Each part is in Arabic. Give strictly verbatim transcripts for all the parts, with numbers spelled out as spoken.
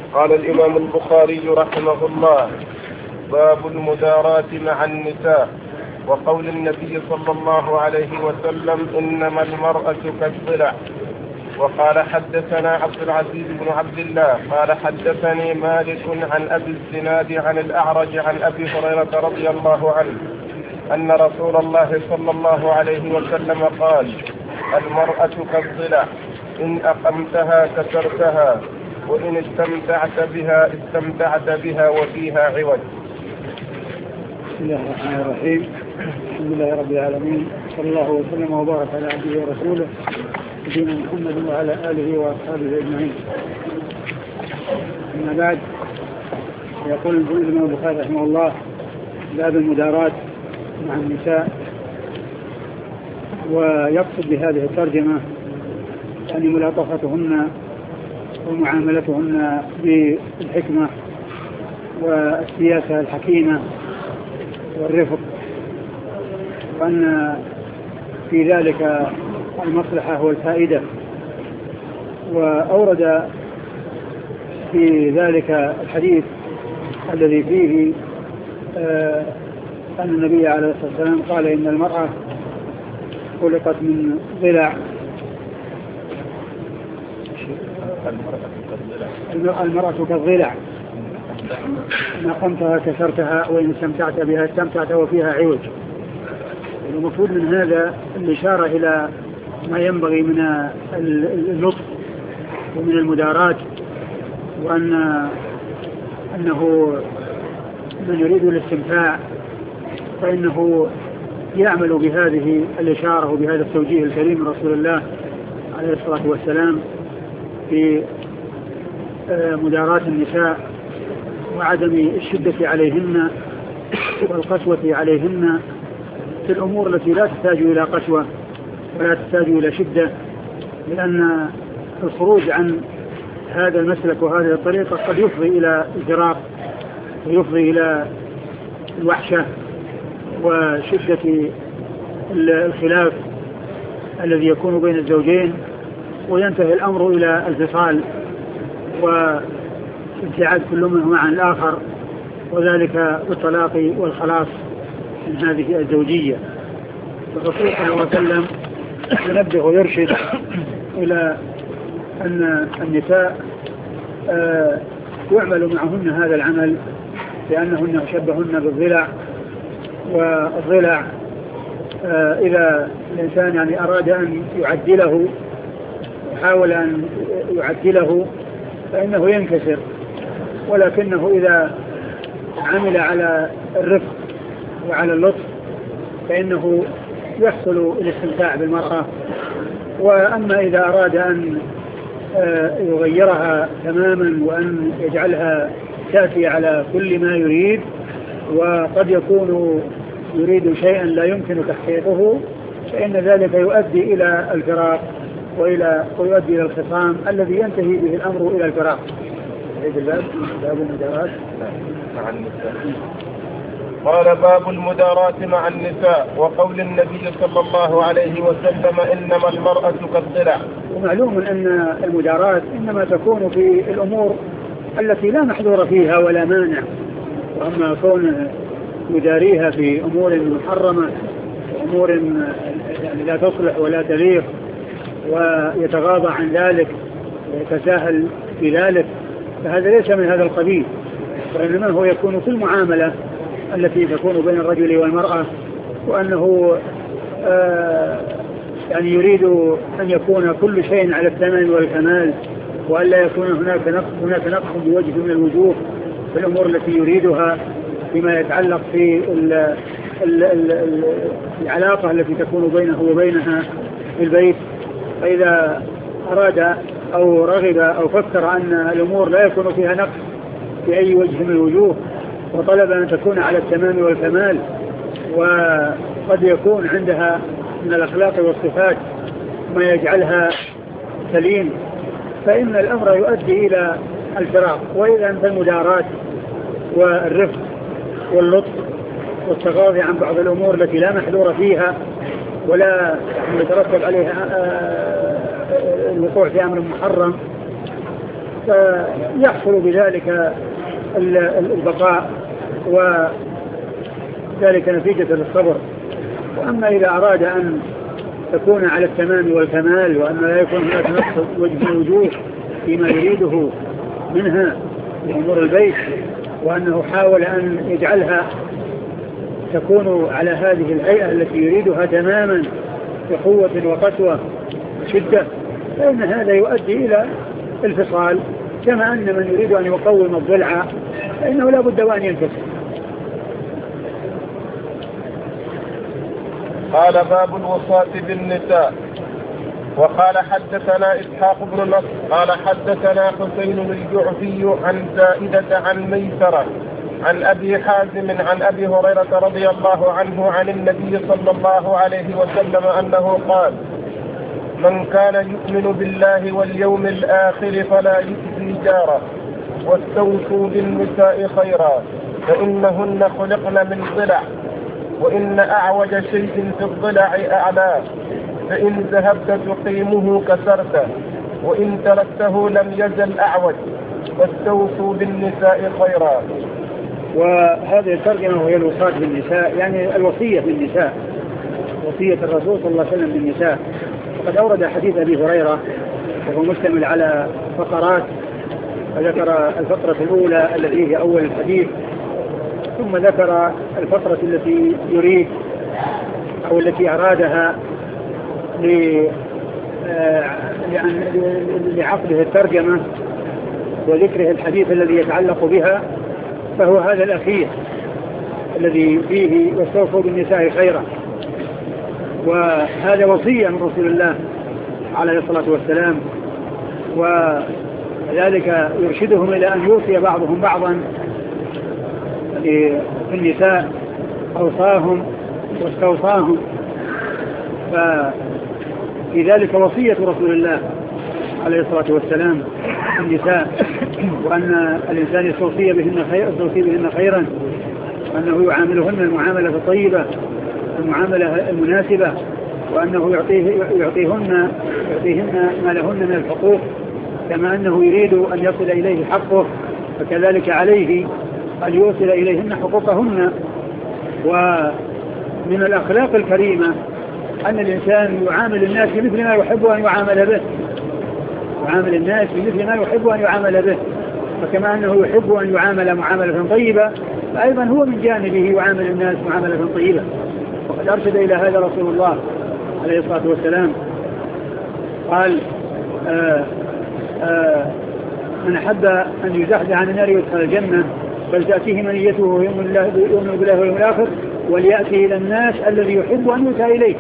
قال الإمام البخاري رحمه الله: باب المداراة مع النساء، وقول النبي صلى الله عليه وسلم: إنما المرأة كالضلع. وقال: حدثنا عبد العزيز بن عبد الله قال: حدثني مالك عن أبي الزناد عن الأعرج عن أبي هريرة رضي الله عنه أن رسول الله صلى الله عليه وسلم قال: المرأة كالضلع، إن أقمتها كسرتها، وإن استمتعت بها استمتعت بها وفيها عوج. بسم الله الرحمن الرحيم. الحمد لله رب العالمين، صلى الله وسلم وبارك على عبده ورسوله نبينا محمد وعلى آله وأصحابه أجمعين. أما بعد، يقول الإمام البخاري رحمه الله: باب المداراة مع النساء. ويقصد بهذه الترجمة يعني ملاطفتهن ومعاملتهن بالحكمة والسياسة الحكيمة والرفق، وأن في ذلك المصلحة والفائدة. وأورد في ذلك الحديث الذي فيه آه أن النبي عليه الصلاة والسلام قال: إن المرأة خلقت من ضلع، المرأة كالضلع، إن أقمتها كسرتها، وإن استمتعت بها استمتعت وفيها عوج. المفروض من هذا الإشارة إلى ما ينبغي من اللطف ومن المداراة، وأن أنه من يريد الاستمتاع فإنه يعمل بهذه الإشارة وبهذا التوجيه الكريم من رسول الله عليه الصلاة والسلام في مداراة النساء وعدم الشدة عليهن والقسوة عليهن في الأمور التي لا تحتاج إلى قسوة ولا تحتاج إلى شدة، لأن الخروج عن هذا المسلك وهذه الطريقة قد يفضي إلى الفراق ويفضي إلى الوحشة وشدة الخلاف الذي يكون بين الزوجين، وينتهي الأمر إلى الفصال وابتعاد كل منهما عن الآخر، وذلك بالطلاق والخلاص من هذه الزوجية. الرسول صلى الله عليه وسلم ينبه ويرشد إلى أن النساء آه يعمل معهن هذا العمل، لأنهن شبهن بالضلع. والضلع آه إذا الإنسان يعني أراد أن يعدله وحاول أن يعدله فإنه ينكسر، ولكنه إذا عمل على الرفق وعلى اللطف فإنه يحصل الاستمتاع بالمرأة. وأما إذا أراد أن يغيرها تماما وأن يجعلها تأتي على كل ما يريد، وقد يكون يريد شيئا لا يمكن تحقيقه، فإن ذلك يؤدي إلى الفراق وإلى ويؤدي إلى الخصام الذي ينتهي به الأمر إلى الفراق. باب المداراة مع النساء. قال: باب المداراة مع النساء، وقول النبي صلى الله عليه وسلم: إنما المرأة كالضلع. ومعلوم أن المداراة إنما تكون في الأمور التي لا محظور فيها ولا مانع، وأما كون يداريها في أمور محرمة وأمور يعني لا تصلح ولا تليق ويتغاضى عن ذلك ويتساهل في ذلك، فهذا ليس من هذا القبيل، وإنما هو يكون في المعاملة التي تكون بين الرجل والمرأة، وأنه آه يعني يريد أن يكون كل شيء على التمام والكمال، وأن لا يكون هناك نقص هناك نقص بوجه من الوجوه في الأمور التي يريدها فيما يتعلق في ال ال ال ال العلاقة التي تكون بينه وبينها في البيت. فإذا أراد أو رغب أو فكر أن الأمور لا يكون فيها نقص في أي وجه من الوجوه، وطلب أن تكون على التمام والكمال، وقد يكون عندها من الأخلاق والصفات ما يجعلها سليم، فإن الأمر يؤدي إلى الفراق. وإذا أنت المداراة والرفق واللطف والتغاضي عن بعض الأمور التي لا محذور فيها ولا يترتب عليها الوقوع في أمر محرم، فيحصل بذلك البقاء وذلك نتيجة للصبر. وأما إذا أراد أن تكون على التمام والكمال وأن لا يكون هناك نقص وجه وجوه فيما يريده منها في أمور البيت، وأنه حاول أن يجعلها تكون على هذه الهيئة التي يريدها تماما بقوة وقسوة وشدة، فإن هذا يؤدي إلى الفصال، كما أن من يريد أن يقوم الضلع فإنه لا بد وأن ينفصل. قال باب الوصاة بالنساء. وقال حدثنا إسحاق بن نصر قال حدثنا حسين الجعفي عن زائدة عن ميسرة عن أبي حازم عن أبي هريرة رضي الله عنه عن النبي صلى الله عليه وسلم أنه قال: من كان يؤمن بالله واليوم الآخر فلا يؤذي جاره، واستوصوا بالنساء خيرا فإنهن خلقن من ضلع، وإن أعوج شيء في الضلع أعلاه، فإن ذهبت تقيمه كسرته، وإن تركته لم يزل أعوج، واستوصوا بالنساء خيرا. وهذه الترجمة وهي الوصاة بالنساء، يعني الوصية بالنساء، وصية الرسول صلى الله عليه وسلم بالنساء. وقد أورد حديث أبي هريرة وهو مشتمل على فقرات، وذكر الفقرة الأولى التي هي أول الحديث، ثم ذكر الفقرة التي يريد أو التي أرادها لعقده الترجمة وذكره الحديث الذي يتعلق بها، فهو هذا الأخير الذي فيه واستوصوا بالنساء خيرا. وهذا وصية من رسول الله عليه الصلاة والسلام، وذلك يرشدهم إلى أن يوصي بعضهم بعضا في النساء، أوصاهم واستوصاهم، ففي ذلك وصية رسول الله عليه الصلاة والسلام في النساء، وأن الإنسان يستوصي بهن خيرا يستوصي بهن خيرا، وأنه يعاملهن المعاملة الطيبة المعاملة المناسبة، وأنه يعطيه يعطيهن يعطيهن ما لهن من الحقوق، كما أنه يريد أن يصل إليه حقه، فكذلك عليه أن يوصل إليهن حقوقهن. ومن الأخلاق الكريمة أن الإنسان يعامل الناس مثل ما يحب أن يعامل به، يعامل الناس مثل ما يحب أن يعامل به، فكما أنه يحب أن يعامل معاملة طيبة، فأيضا هو من جانبه يعامل الناس معاملة طيبة. وقد أرشد إلى هذا رسول الله عليه الصلاة والسلام، قال: آآ آآ من أحب أن يزحزح عن النار يدخل الجنة فلتأتيه منيته ويؤمن بالله واليوم الآخر وليأتي إلى الناس الذي يحب أن يؤتى إليه.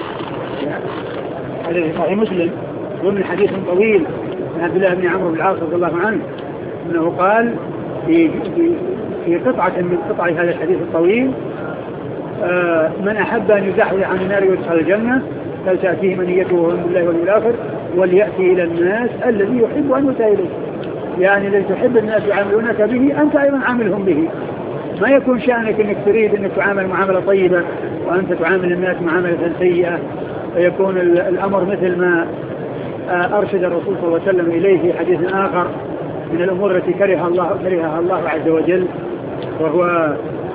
هذا في صحيح مسلم ومن حديث طويل من عبد الله بن عمرو بن العاص رضي الله عنه أنه قال في في قطعة من قطع هذا الحديث الطويل: آه من أحب أن يزحزح عن النار ويدخل الجنة فلتأتيه منيته ويؤمن بالله واليوم الآخر وليأتي إلى الناس الذي يحب أن يؤتى إليه. يعني الذي تحب الناس يعاملونك به أنت أيضا عاملهم به، ما يكون شأنك أنك تريد أنك تعامل معاملة طيبة وأنت تعامل الناس معاملة سيئة، فيكون الأمر مثل ما أرشد الرسول صلى الله عليه وسلم إليه في حديث آخر من الأمور التي كرهها الله كرهها الله عز وجل، وهو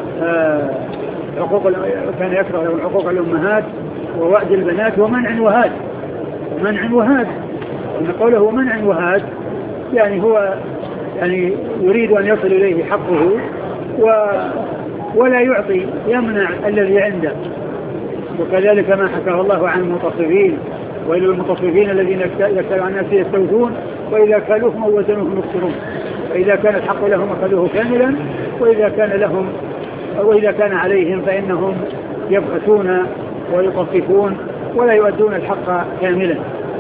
حقوق كان يكره حقوق الأمهات ووعد البنات ومنع وهاد منع وهاد وأن قوله منع وهاد يعني هو يعني يريد أن يصل إليه حقه و ولا يعطي، يمنع الذي عنده. وكذلك ما حكاه الله عن المطففين: وإلى المطففين الذين يكتالوا عن الناس يستوفون وإذا كالوهم أو وزنوهم يخسرون، فإذا كان الحق لهم أخذوه كاملا وإذا كان لهم أو إذا كان عليهم فإنهم يبخسون ويطففون ولا يؤدون الحق كاملا.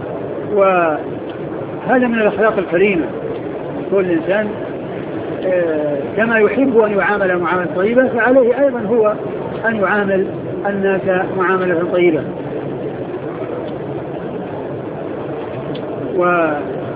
وهذا من الأخلاق الكريمة، كل إنسان كما يحب أن يعامل معاملة طيبة فعليه أيضا هو أن يعامل الناس معاملة طيبة. وبعد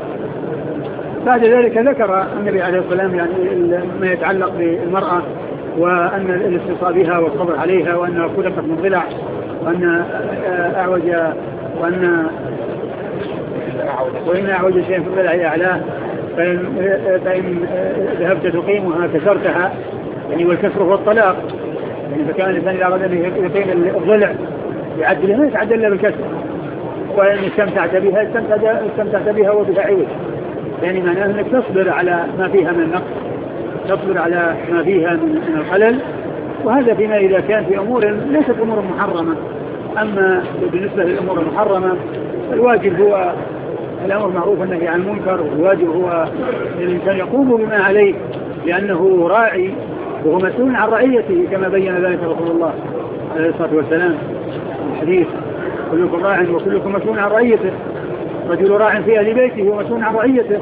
ذلك ذكر النبي عليه الصلاة والسلام يعني ما يتعلق بالمرأة وأن الاستيصاء بها والصبر عليها وأنها خلقت من ضلع وأن أعوج وأن وإن أعوج شيء في الضلع أعلاه فإن, فإن ذهبت تقيمها كسرتها، يعني والكسر هو الطلاق، يعني فكان الإنسان إذا أراد أن يقيم الضلع يعدل ما يتعدل إلا بالكسر، وإن استمتعت بها استمتعت, استمتعت بها وبها عوج، يعني معناه أنك تصبر على ما فيها من نقص، تصبر على ما فيها من الخلل. وهذا فيما إذا كان في أمور ليست أمور محرمة. أما بالنسبة للأمور المحرمة الواجب هو الأمر معروف النهي عن المنكر، والواجب هو الإنسان يقوم بما عليه لأنه راعي وهو مسؤول عن رعيته، كما بين ذلك رسول الله عليه الصلاة والسلام في الحديث: كلكم راع وكلكم مسؤول عن رعيته، رجل راع في أهل بيته ومسؤول عن رعيته.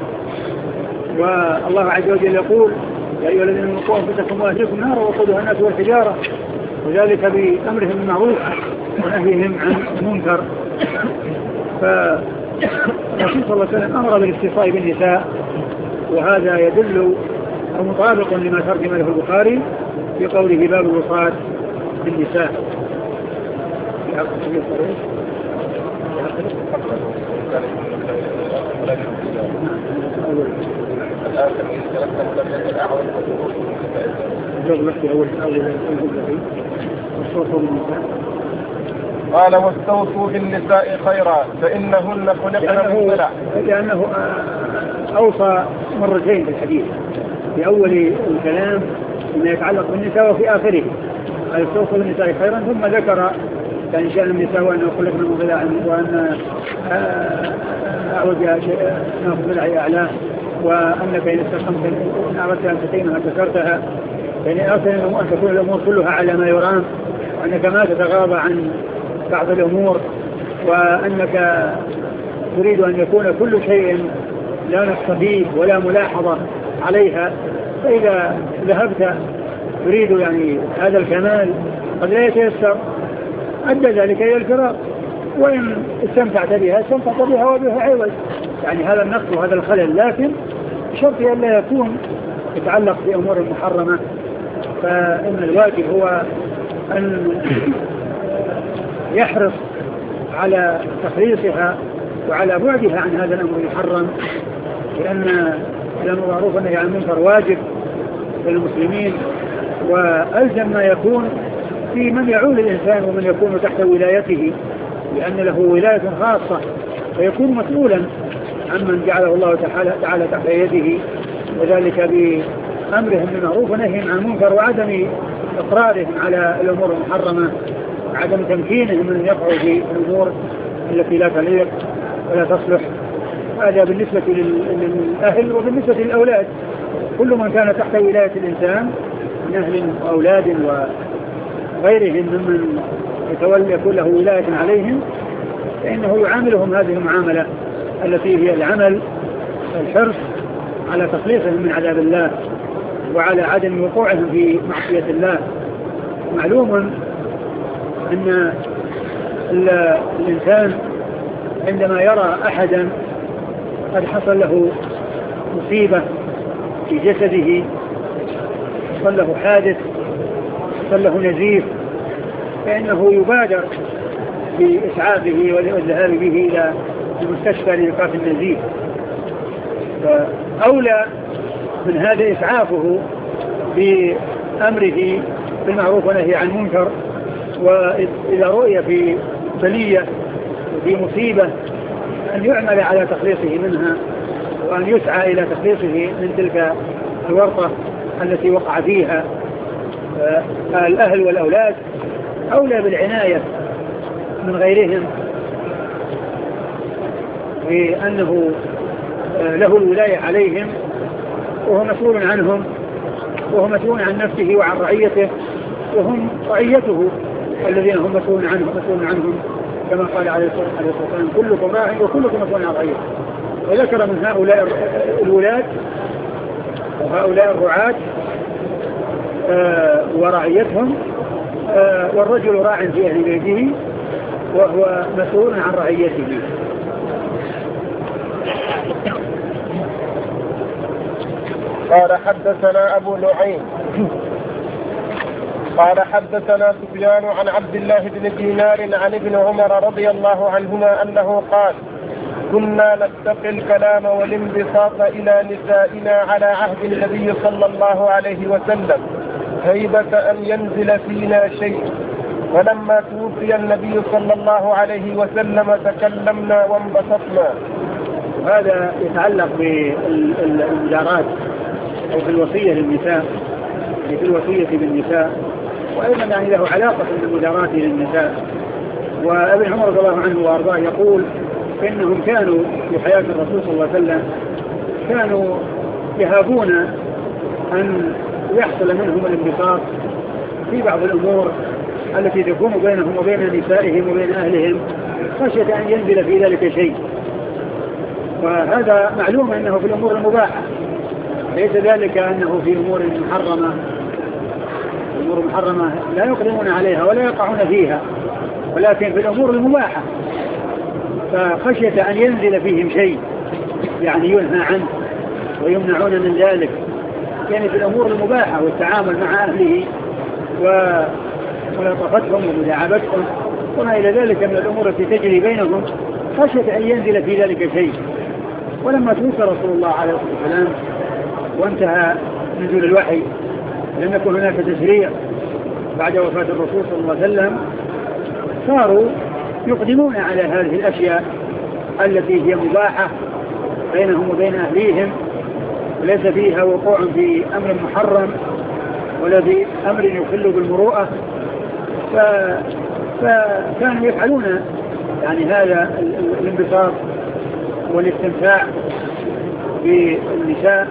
والله عز وجل يقول: يا أيها الذين آمنوا قوا أنفسكم وأهليكم نارا وقودها الناس والحجارة، وذلك بأمرهم بالمعروف ونهيهم عن المنكر. فالرسول صلى الله عليه وسلم أمر بالاختصاص بالنساء، وهذا يدل أو مطابق لما ترجم له البخاري في قوله: باب الوصاة بالنساء. قال: واستوصوا بالنساء خيرا فإنهن خلقن من ضلع. لأنه أوصى مرتين في الحديث، في أول الكلام فيما يتعلق بالنساء وفي آخره قال: استوصوا بالنساء خيرا، ثم ذكر يعني شأن النساء وأنه خلقن من ضلع، وأن أعوج ناخذ ضلع أعلاه، وأنك إن استقمت إن أردت أن تقيمها كسرتها، يعني أصلا أن تكون الأمور كلها على ما يرام، وأنك ما تتغاضى عن بعض الأمور، وأنك تريد أن يكون كل شيء لا نقص فيه ولا ملاحظة عليها. فإذا ذهبت تريد يعني هذا الكمال قد لا يتيسر، أدى ذلك إلى الفراق. وإن استمتعت بها استمتعت بها وبها عوج، يعني هذا النقص وهذا الخلل، لكن بشرط أن لا يكون يتعلق بأمور محرمة. فإن الواجب هو أن يحرص على تخليصها وعلى بعدها عن هذا الأمر المحرم، لأن الأمر معروف أنه عن المنكر واجب للمسلمين، وألزم ما يكون في من يعول الإنسان ومن يكون تحت ولايته، لأن له ولاية خاصة فيكون مسؤولا عمن جعله الله تعالى تحت يده، وذلك بأمرهم بالمعروف ونهيهم عن المنكر، وعدم إقرارهم على الأمور المحرمة، وعدم تمكينهم من يقعوا في الأمور التي لا تليق ولا تصلح. هذا بالنسبة للأهل. وبالنسبة للأولاد، كل من كان تحت ولاية الإنسان من أهل وأولاد وغيرهم ممن يتولى يكون له ولاية عليهم، فإنه يعاملهم هذه المعاملة التي هي العمل الحرص على تخليصهم من عذاب الله وعلى عدم وقوعهم في معصية الله. معلوم أن الإنسان عندما يرى أحدا قد حصل له مصيبة في جسده، حصل له حادث، حصل له نزيف، فإنه يبادر بإسعافه والذهاب به إلى المستشفى لإيقاف النزيف. فأولى من هذا إسعافه بأمره بالمعروف ونهي عن المنكر، وإذا رؤي في بلية وفي مصيبة أن يعمل على تخليصه منها، وأن يسعى إلى تخليصه من تلك الورطة التي وقع فيها. الأهل والأولاد أولى بالعناية من غيرهم، لأنه له الولاية عليهم وهو مسؤول عنهم، وهو مسؤول عن نفسه وعن رعيته، وهم رعيته الذين هم مسؤول عنهم مسؤول عنهم كما قال عليه الصلاة والسلام: كلكم راع وكلكم مسؤول عن رعيته. وذكر من هؤلاء الولاة وهؤلاء الرعاة آه ورعيتهم آه والرجل راع في أهل بيته وهو مسؤول عن رعيته. قال: حدثنا أبو نعيم قال: حدثنا سفيان عن عبد الله بن دينار عن ابن عمر رضي الله عنهما أنه قال: كنا نتقي الكلام والانبساط إلى نسائنا على عهد النبي صلى الله عليه وسلم هيبة أن ينزل فينا شيء، فلما توفي النبي صلى الله عليه وسلم تكلمنا وانبسطنا. هذا يتعلق بالمجارات أو بالوصية للنساء، في الوصية بالنساء، وأيضا يعني له علاقة بالمجارات للنساء. وابن عمر رضي الله عنه وأرضاه يقول إنهم كانوا في حياة الرسول صلى الله عليه وسلم كانوا يهابون أن يحصل منهم الانبساط في بعض الأمور التي تكون بينهم وبين نسائهم وبين أهلهم خشية أن ينزل في ذلك شيء. وهذا معلوم أنه في الأمور المباحة، ليس ذلك أنه في أمور محرمة. الأمور المحرمة لا يقدمون عليها ولا يقعون فيها، ولكن في الأمور المباحة فخشية أن ينزل فيهم شيء يعني ينهى عنه ويمنعون من ذلك، يعني في الأمور المباحة والتعامل مع أهله وملاطفتهم ومداعبتهم وما إلى ذلك من الأمور التي تجري بينهم خشية أن ينزل في ذلك شيء. ولما توفى رسول الله عليه الصلاة والسلام وانتهى نزول الوحي لم يكن هناك تشريع بعد وفاة الرسول صلى الله عليه وسلم، صاروا يقدمون على هذه الأشياء التي هي مباحة بينهم وبين أهليهم وليس فيها وقوع في أمر محرم ولا في أمر يخل بالمروءة، فكانوا يفعلون يعني هذا الانبساط والاستمتاع بالنساء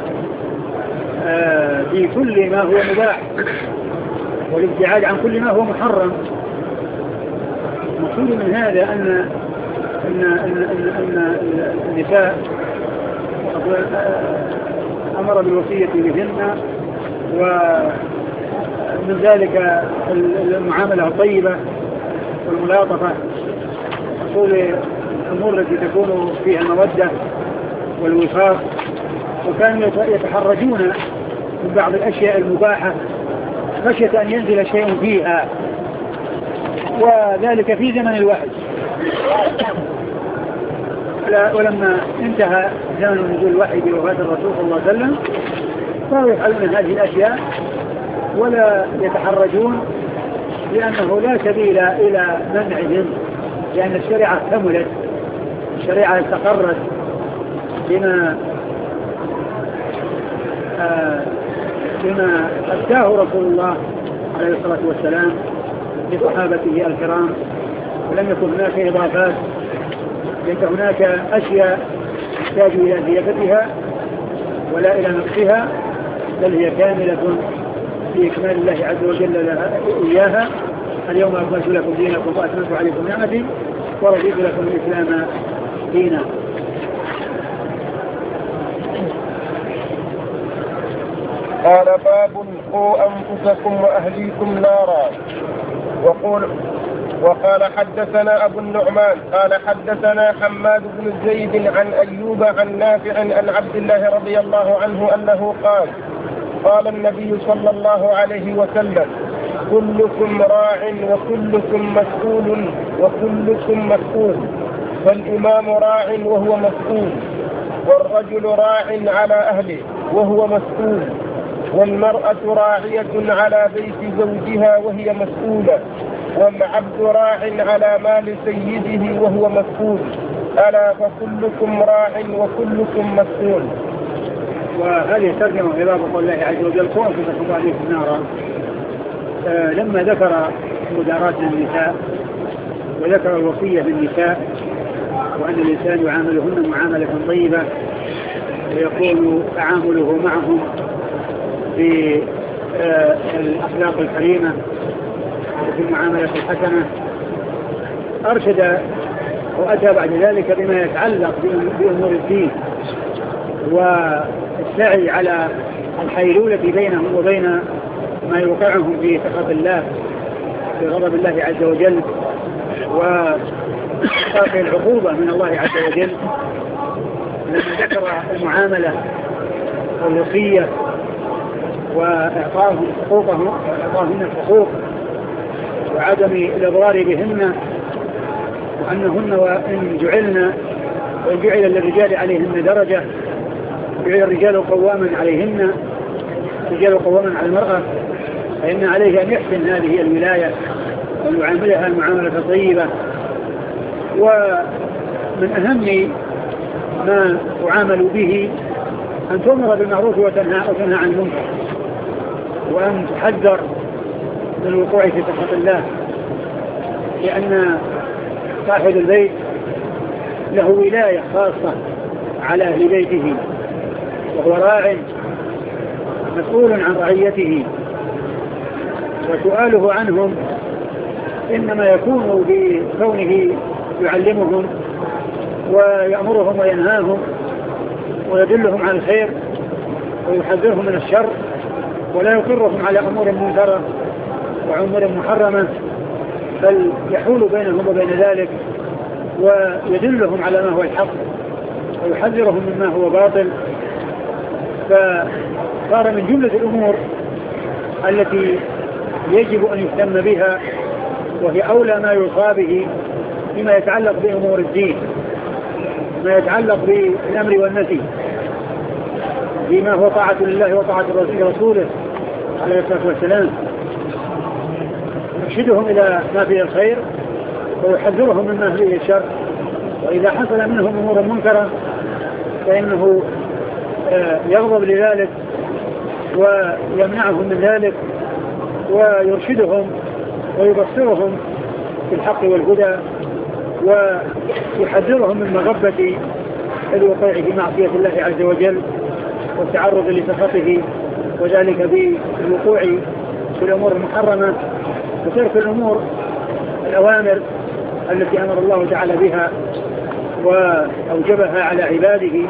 في كل ما هو مباح والابتعاد عن كل ما هو محرم. المقصود من هذا أن أن أن أن النساء أمر بالوصية بهن، ومن ذلك المعاملة الطيبة والملاطفة، حصول الأمور التي تكون فيها المودة والوفاق، وكانوا يتحرجون من بعض الأشياء المباحة خشية أن ينزل شيء فيها، وذلك في زمن الوحي. ولما انتهى زمن نزول الوحي بوفاة الرسول صلى الله عليه وسلم صاروا يفعلون هذه الأشياء ولا يتحرجون، لأنه لا سبيل إلى منعهم، لأن الشريعة كملت، الشريعة استقرت بما آه بما أتاه رسول الله عليه الصلاة والسلام لصحابته الكرام، ولم يكن هناك إضافات، ليس هناك أشياء تحتاج إلى زيادتها ولا إلى نقصها، بل هي كاملة في إكمال الله عز وجل لها إياها. اليوم أكملت لكم دينكم وأتممت عليكم نعمتي ورضيت لكم الإسلام دينا. قال باب قوا أنفسكم وأهليكم نارا. وقول وقال حدثنا أبو النعمان قال حدثنا حماد بن زيد عن أيوب عن نافع عن عبد الله رضي الله عنه أنه قال قال النبي صلى الله عليه وسلم كلكم راع وكلكم مسؤول وكلكم مسؤول، فالإمام راع وهو مسؤول، والرجل راع على أهله وهو مسؤول، والمرأة راعية على بيت زوجها وهي مسؤولة، والعبد راع على مال سيده وهو مسؤول، ألا فكلكم راع وكلكم مسؤول. وهذه ترجمة إلى قول الله عز وجل قوا أنفسكم وأهليكم نارا. آه لما ذكر مداراة النساء وذكر الوصية بالنساء وأن الإنسان يعاملهن معاملة طيبة ويكون تعامله معهم في آه الأخلاق الكريمة وفي المعاملة الحسنة، أرشد وأتى بعد ذلك بما يتعلق بأمور الدين والسعي على الحيلولة بينهم وبين ما يوقعهم في سخط الله في غضب الله عز وجل وخاف العقوبة من الله عز وجل. لما ذكر المعاملة والوصية وإعطاهم حقوقهم وإعطاهن الحقوق وعدم الإضرار بهن، وأنهن وإن جعلن وجعل للرجال عليهن درجة، جعل الرجال قواما عليهن، الرجال قواما على المرأة، فإن عليه أن يحسن هذه الولاية وأن يعاملها المعاملة الطيبة. ومن أهم ما تعامل به أن تؤمر بالمعروف وتنهى وتنهى عن المنكر، وأن تحذر من الوقوع في سخط الله، لأن صاحب البيت له ولاية خاصة على أهل بيته، وهو راع مسؤول عن رعيته، وسؤاله عنهم إنما يكون بكونه يعلمهم ويأمرهم وينهاهم ويدلهم على الخير ويحذرهم من الشر، ولا يقرهم على أمور منكرة وأمور محرمة، بل يحول بينهم وبين ذلك ويدلهم على ما هو الحق ويحذرهم مما هو باطل. فصار من جملة الأمور التي يجب أن يهتم بها، وهي أولى ما يوصى به فيما يتعلق بأمور الدين، ما يتعلق بالأمر والنهي، بما هو طاعة لله وطاعة رسوله عليه الصلاة والسلام، يرشدهم إلى ما فيه الخير ويحذرهم مما فيه الشر. وإذا حصل منهم أمور منكرة فإنه يغضب لذلك ويمنعهم من ذلك ويرشدهم ويبصرهم في الحق والهدى، ويحذرهم من مغبة الوقوع في معصية الله عز وجل والتعرض لسخطه، وذلك بالوقوع في الأمور المحرمة وترك الأمور الأوامر التي أمر الله تعالى بها وأوجبها على عباده.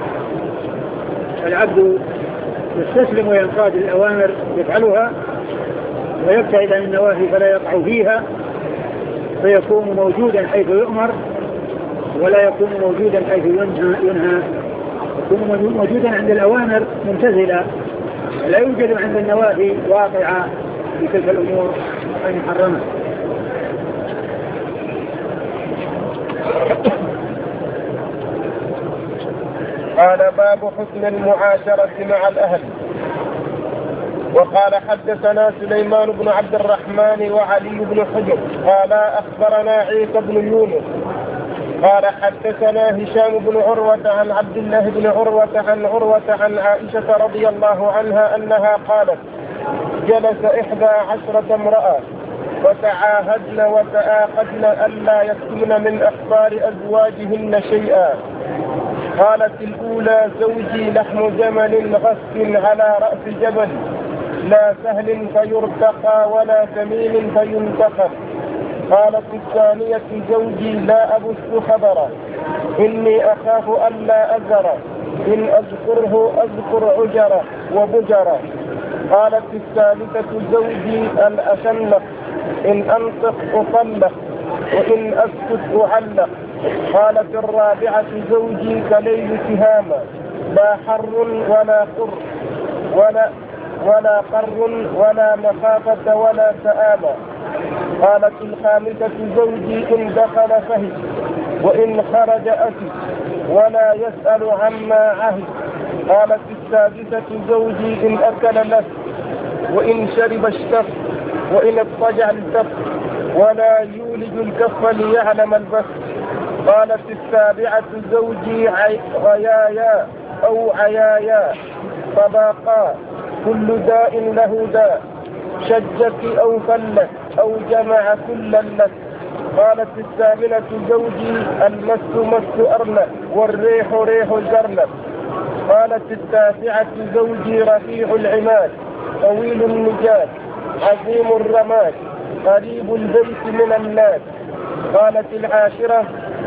العبد يستسلم وينقاد للأوامر يفعلها ويبتعد عن النواهي فلا يقع فيها، فيكون موجودا حيث يؤمر ولا يكون موجودا حيث ينهى, ينهى يكون موجودا عند الأوامر ممتثلا، لا يوجد عند النواهي واقعة في تلك الأمور المحرمة. قال باب حسن المعاشرة مع الأهل. وقال حدثنا سليمان بن عبد الرحمن وعلي بن حجر قال أخبرنا عيسى بن يونس قال حدثنا هشام بن عروة عن عبد الله بن عروة عن عروة عن عائشة رضي الله عنها أنها قالت جلس إحدى عشرة امرأة فتعاهدن وتآقدن ألا يكتمن من أخبار أزواجهن شيئا. قالت الأولى زوجي لحم جمل غث على رأس جبل، لا سهل فيرتقى ولا ثمين فينتقل. قالت الثانية زوجي لا أبث خبرا، إني أخاف ألا أزر، إن أذكره أذكر عجرة وبجرة. قالت الثالثة زوجي الأشنق، إن أنطق أطلق وإن أسكت أعلق. قالت الرابعة زوجي كليل تهامة، لا حر ولا قر ولا ولا قر ولا مخافة ولا سآمة. قالت الخامسة زوجي إن دخل فهد وإن خرج أتي ولا يسأل عما عهد. قالت السادسة زوجي إن أكل لف وإن شرب اشتف وإن اضطجع التف ولا يولج الكف ليعلم البث. قالت السابعة زوجي غيايا أو عيايا طباقا، كل داء له داء، شجت أو فلت أو جمع كل لك. قالت الثامنة زوجي المس مس أرنب والريح ريح الجرنب. قالت التاسعة زوجي رفيع العماد، طويل النجاد، عظيم الرماد، قريب البيت من الناس. قالت العاشرة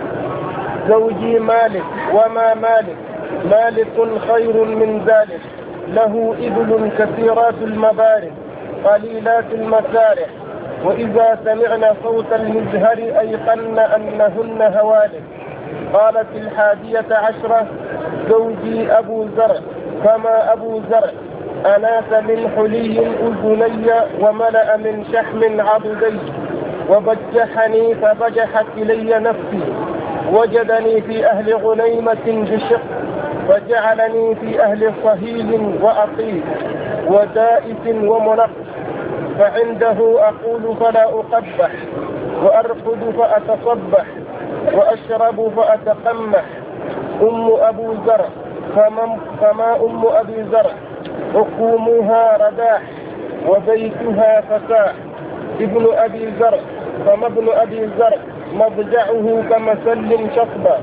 زوجي مالك، وما مالك، مالك خير من ذلك، له إبل كثيرات المبارك قليلات المسارح، وإذا سمعن صوت المزهر أيقن أنهن هوالك. قالت الحادية عشرة زوجي أبو زرع، كما أبو زرع، أناس من حلي أذني وملأ من شحم عضدي، وبجحني فبجحت إلي نفسي، وجدني في أهل غنيمة بشق فجعلني في أهل صهيل وأطيب ودائس ومنق، فعنده أقول فلا أقبح، وأرقد فأتصبح، وأشرب فأتقمح. أم أبو زرع فما, فما أم أبي زرع، حكومها رداح وبيتها فساح. ابن أبي زرع فما ابن أبي زرع، مضجعه كمسل شطبة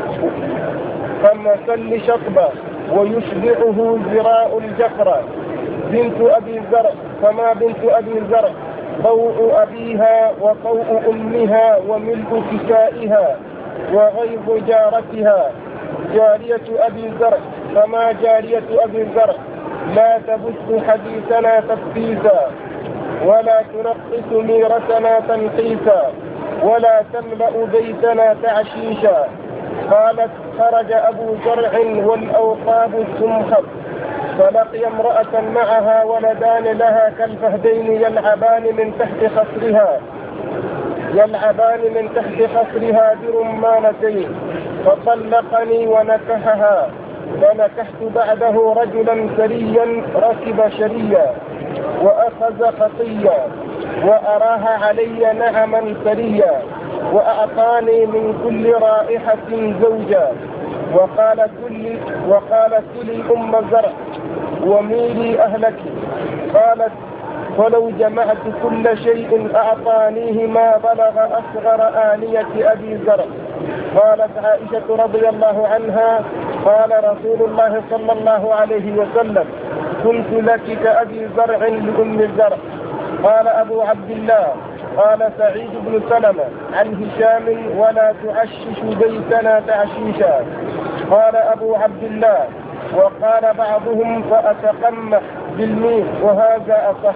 كمسل شطبة ويشبعه ذراء الجفرة. بنت أبي زرع فما بنت أبي زرع، ضوء أبيها وطوء أمها وملء كسائها وغيظ جارتها. جارية أبي زرع فما جارية أبي زرع، لا تبث حديثنا تبثيثا ولا تنقص ميرتنا تنقيسا ولا تملأ بيتنا تعشيشا. قالت خرج أبو زرع والأوقاب سمخت، فلقي امرأة معها ولدان لها كالفهدين يلعبان من تحت خصرها يلعبان من تحت خصرها برمانتين، فطلقني ونكحها. فنكحت بعده رجلا سريا ركب شريا وأخذ خطيا، وأراها علي نعما سريا، وأعطاني من كل رائحة زوجا. وقال كل وقال كلي أم زرع وميلي أهلك. قالت فلو جمعت كل شيء أعطانيه ما بلغ أصغر آنية أبي زرع. قالت عائشة رضي الله عنها قال رسول الله صلى الله عليه وسلم كنت لك كأبي زرع لأم زرع. قال أبو عبد الله قال سعيد بن سلمة عن هشام ولا تعشش بيتنا تعشيشا. قال أبو عبد الله وقال بعضهم فأتقمح بالميم وهذا أصح.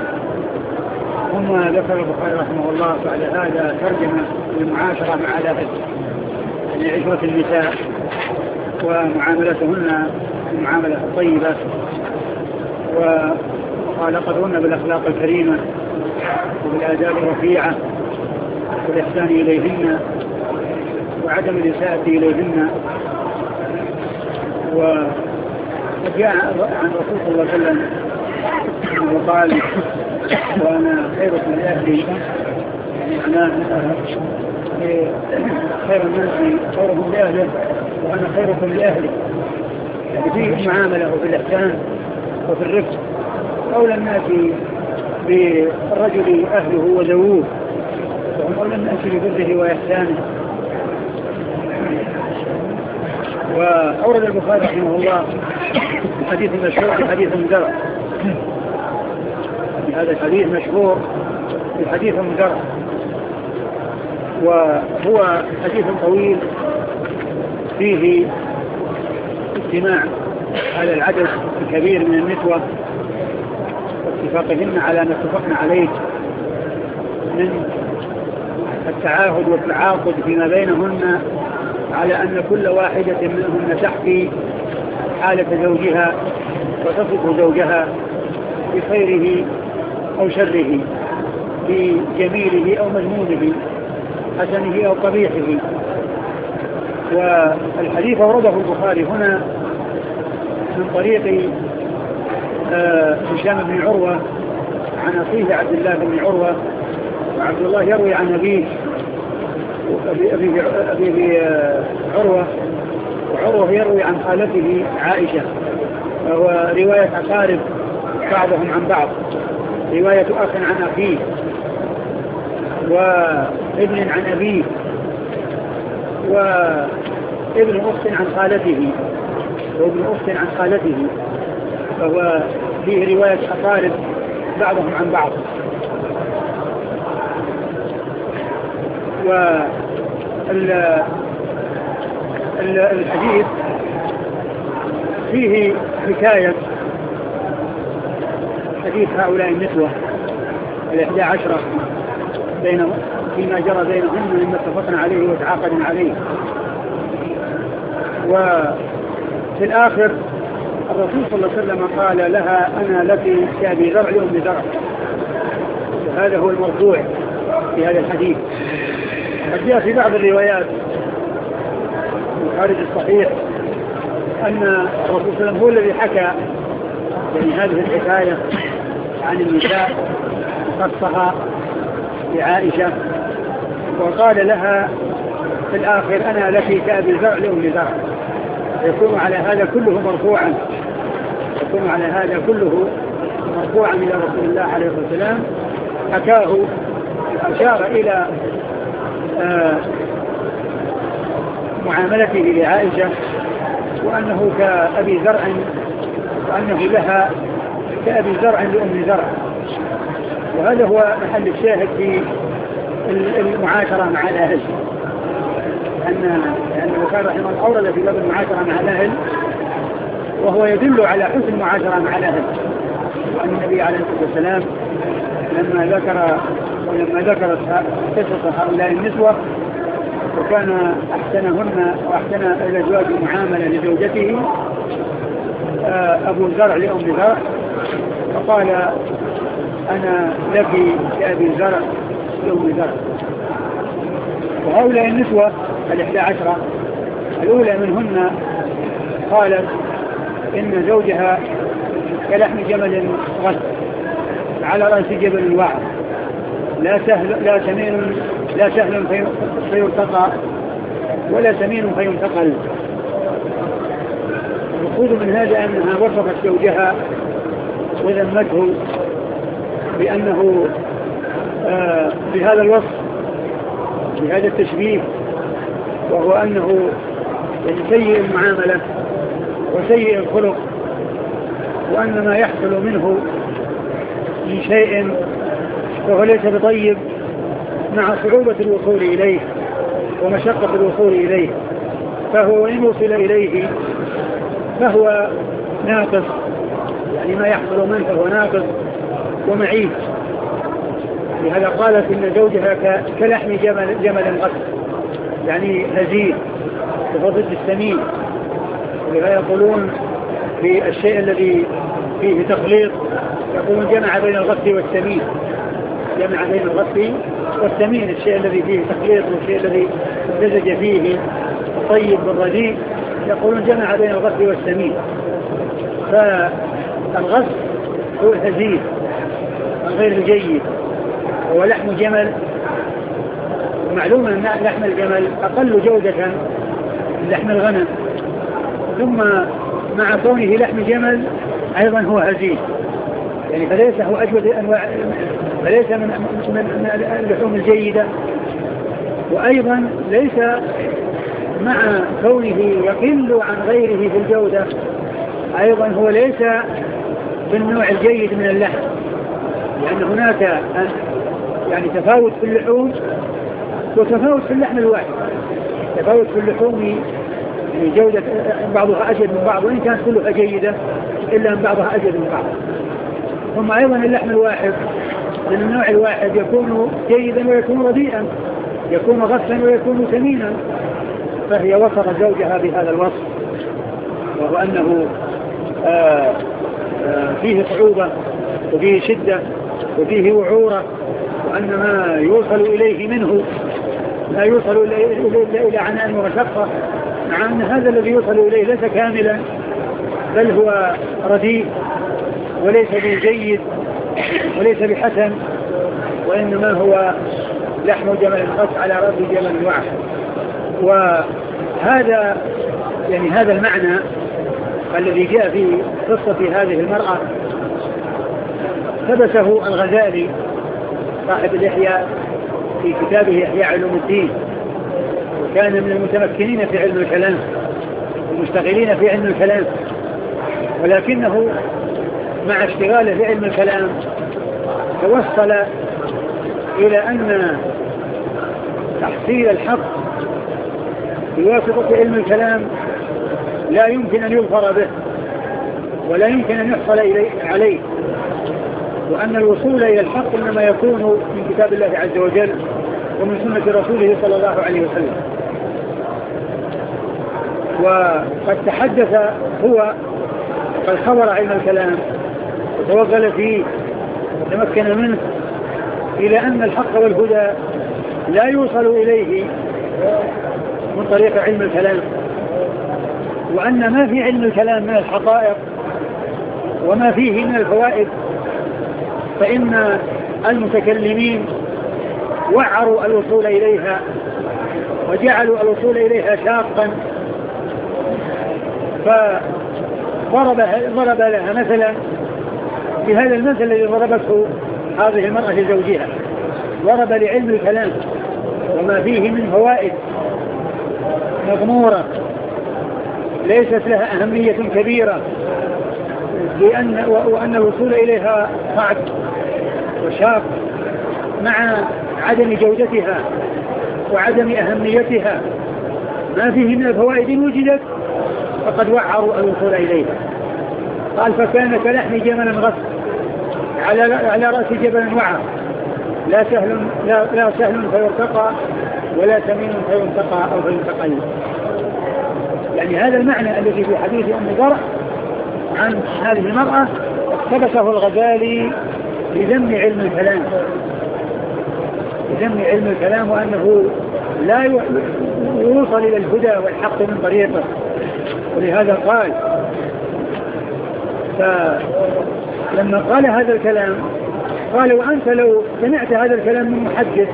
ثم ذكر البخاري رحمه الله بعد هذا ترجمة المعاشرة مع الأهل، يعني عشرة النساء ومعاملتهن المعاملة الطيبة ومخالقتهن بالأخلاق الكريمة وبالآداب الرفيعة والإحسان إليهن وعدم الإساءة إليهن. وقد جاء عن رسول الله صلى الله عليه وسلم أنه قال وأنا خيركم لأهلي، يعني معناه خير الناس خيرهم لأهله وأنا خيركم لأهلي، يعني في المعاملة وفي الإحسان وفي الرفق. أولى الناس بالرجل أهله وذووه، وهم أولى الناس ببره وإحسانه. وأورد البخاري رحمه الله حديث مشهور في حديث مدرع، هذا الحديث مشهور في حديث مدرع، وهو حديث طويل فيه اجتماع على العدد الكبير من النسوة واتفاقهن على ما اتفقنا عليه من التعاهد والتعاقد فيما بينهن على أن كل واحدة منهن تحكي حالة زوجها وتصف زوجها بخيره أو شره، بجميله أو مذمومه، حسنه أو قبيحه. والحديث أورده البخاري هنا من طريق هشام بن عروة عن أخيه عبد الله بن عروة، وعبد الله يروي عن أبيه أبي, أبي, أبي عروة، وعروة يروي عن خالته عائشة، وهو رواية أقارب بعضهم عن بعض، رواية أخ عن أخيه وابن عن أبيه وابن أخت عن خالته وابن أخت عن خالته، فهو فيه رواية أقارب بعضهم عن بعض. والحديث فيه حكاية حديث هؤلاء النسوة الإحدى عشرة بين فيما جرى بينهن مما اتفقنا عليه وتعاقدنا عليه. وفي الآخر الرسول صلى الله عليه وسلم قال لها أنا لك كأبي زرع لأم زرع، وهذا هو المرفوع في هذا الحديث. قد جاء في بعض الروايات خارج الصحيح أن الرسول صلى الله عليه وسلم هو الذي حكى يعني هذه الحكاية عن النساء خصها لعائشة وقال لها في الآخر أنا لك كأبي زرع لأم زرع. يكون على هذا كله مرفوعا يكون على هذا كله مرفوعا إلى رسول الله عليه الصلاة والسلام. حكاه أشار إلى آه معاملته لعائشة وأنه كأبي زرع وأنه لها كأبي زرع لأم زرع. وهذا هو محل الشاهد في المعاشرة مع الأهل أن أنه كان رحمه الله أورد في باب المعاشرة مع الأهل وهو يدل على حسن المعاشرة مع الأهل. وأن النبي عليه الصلاة والسلام لما ذكر ولما ذكرت قصة هؤلاء النسوة وكان أحسنهن وأحسن الأزواج معاملة لزوجته أبو زرع لأم زرع فقال أنا لك كأبي زرع لأم زرع. وهؤلاء النسوة الإحدى عشرة الأولى منهن قالت إن زوجها كلحم جمل غث على رأس جبل واعر لا سهل لا سمين لا سهل فيرتقى ولا سمين فينتقل. المقصود من هذا أنها وصفت زوجها وذمته بأنه آه بهذا الوصف بهذا التشبيه وهو أنه سيء المعاملة وسيء الخلق وأن ما يحصل منه من شيء فهو ليس بطيب مع صعوبة الوصول إليه ومشقة الوصول إليه. فهو وإن وصل إليه فهو ناقص يعني ما يحصل منه فهو ناقص ومعيب. لهذا قالت إن زوجها كلحم جمل, جمل غث يعني هزيل بفضل السمين. ولهذا يقولون في الشيء الذي فيه تخليط يقولون جمع بين الغث والسمين جمع بين الغث والسمين الشيء الذي فيه تخليط والشيء الذي مزج فيه الطيب بالرديء يقولون جمع بين الغث والسمين. فالغث هو الهزيل غير الجيد هو لحم جمل. ومعلوم أن لحم الجمل أقل جودة من لحم الغنم ثم مع كونه لحم جمل أيضا هو هزيل يعني فليس هو أجود أنواع فليس من, من اللحوم الجيدة. وأيضا ليس مع كونه يقل عن غيره في الجودة أيضا هو ليس بالنوع الجيد من اللحم لأن هناك يعني تفاوت في اللحوم وتفاوت في اللحم الواحد. تفاوت في اللحوم يعني جودة بعضها أجد من بعض وإن كانت كلها جيدة إلا أن بعضها أجد من بعض. ثم أيضا اللحم الواحد من النوع الواحد يكون جيدا ويكون رديئا يكون غثا ويكون سمينا. فهي وصفت زوجها بهذا الوصف وهو أنه آآ آآ فيه صعوبة وفيه شدة وفيه وعورة وأن ما يوصل إليه منه لا يوصل إلى عناء ومشقة مع أن هذا الذي يوصل إليه ليس كاملا بل هو رديء وليس بجيد وليس بحسن وإنما هو لحم جمل غث على رأس جمل واعر. وهذا يعني هذا المعنى الذي جاء في قصة هذه المرأة ثبته الغزالي صاحب الإحياء في كتابه إحياء علوم الدين وكان من المتمكنين في علم الكلام المشتغلين في علم الكلام ولكنه مع اشتغاله في علم الكلام توصل إلى أن تحصيل الحق بواسطة علم الكلام لا يمكن أن يظفر به ولا يمكن أن يحصل عليه وأن الوصول إلى الحق إنما يكون من كتاب الله عز وجل ومن سنة رسوله صلى الله عليه وسلم. وقد تحدث هو قد خبر علم الكلام وتوغل فيه وتمكن منه إلى أن الحق والهدى لا يوصل إليه من طريق علم الكلام وأن ما في علم الكلام من الحقائق وما فيه من الفوائد فإن المتكلمين وعروا الوصول إليها وجعلوا الوصول إليها شاقا، فضرب ضرب لها مثلا بهذا المثل الذي ضربته هذه المرأة لزوجها، ضرب لعلم الكلام وما فيه من فوائد مغمورة ليست لها أهمية كبيرة، لأن وأن الوصول إليها صعب وشاق مع عدم جودتها وعدم أهميتها، ما فيه من الفوائد وجدت فقد وعروا الوصول إليها. قال فكان كلحم جمل غص على على رأس جبل وعر، لا سهل لا, لا سهل فيرتقى ولا ثمين فينتقى أو فينتقل. يعني هذا المعنى الذي في حديث أم ضرع عن هذه المرأة اقتبسه الغزالي لذم علم الكلام، لذم علم الكلام وأنه لا يوصل إلى الهدى والحق من طريقه. ولهذا قال، فلما قال هذا الكلام قال وأنت لو سمعت هذا الكلام من محدث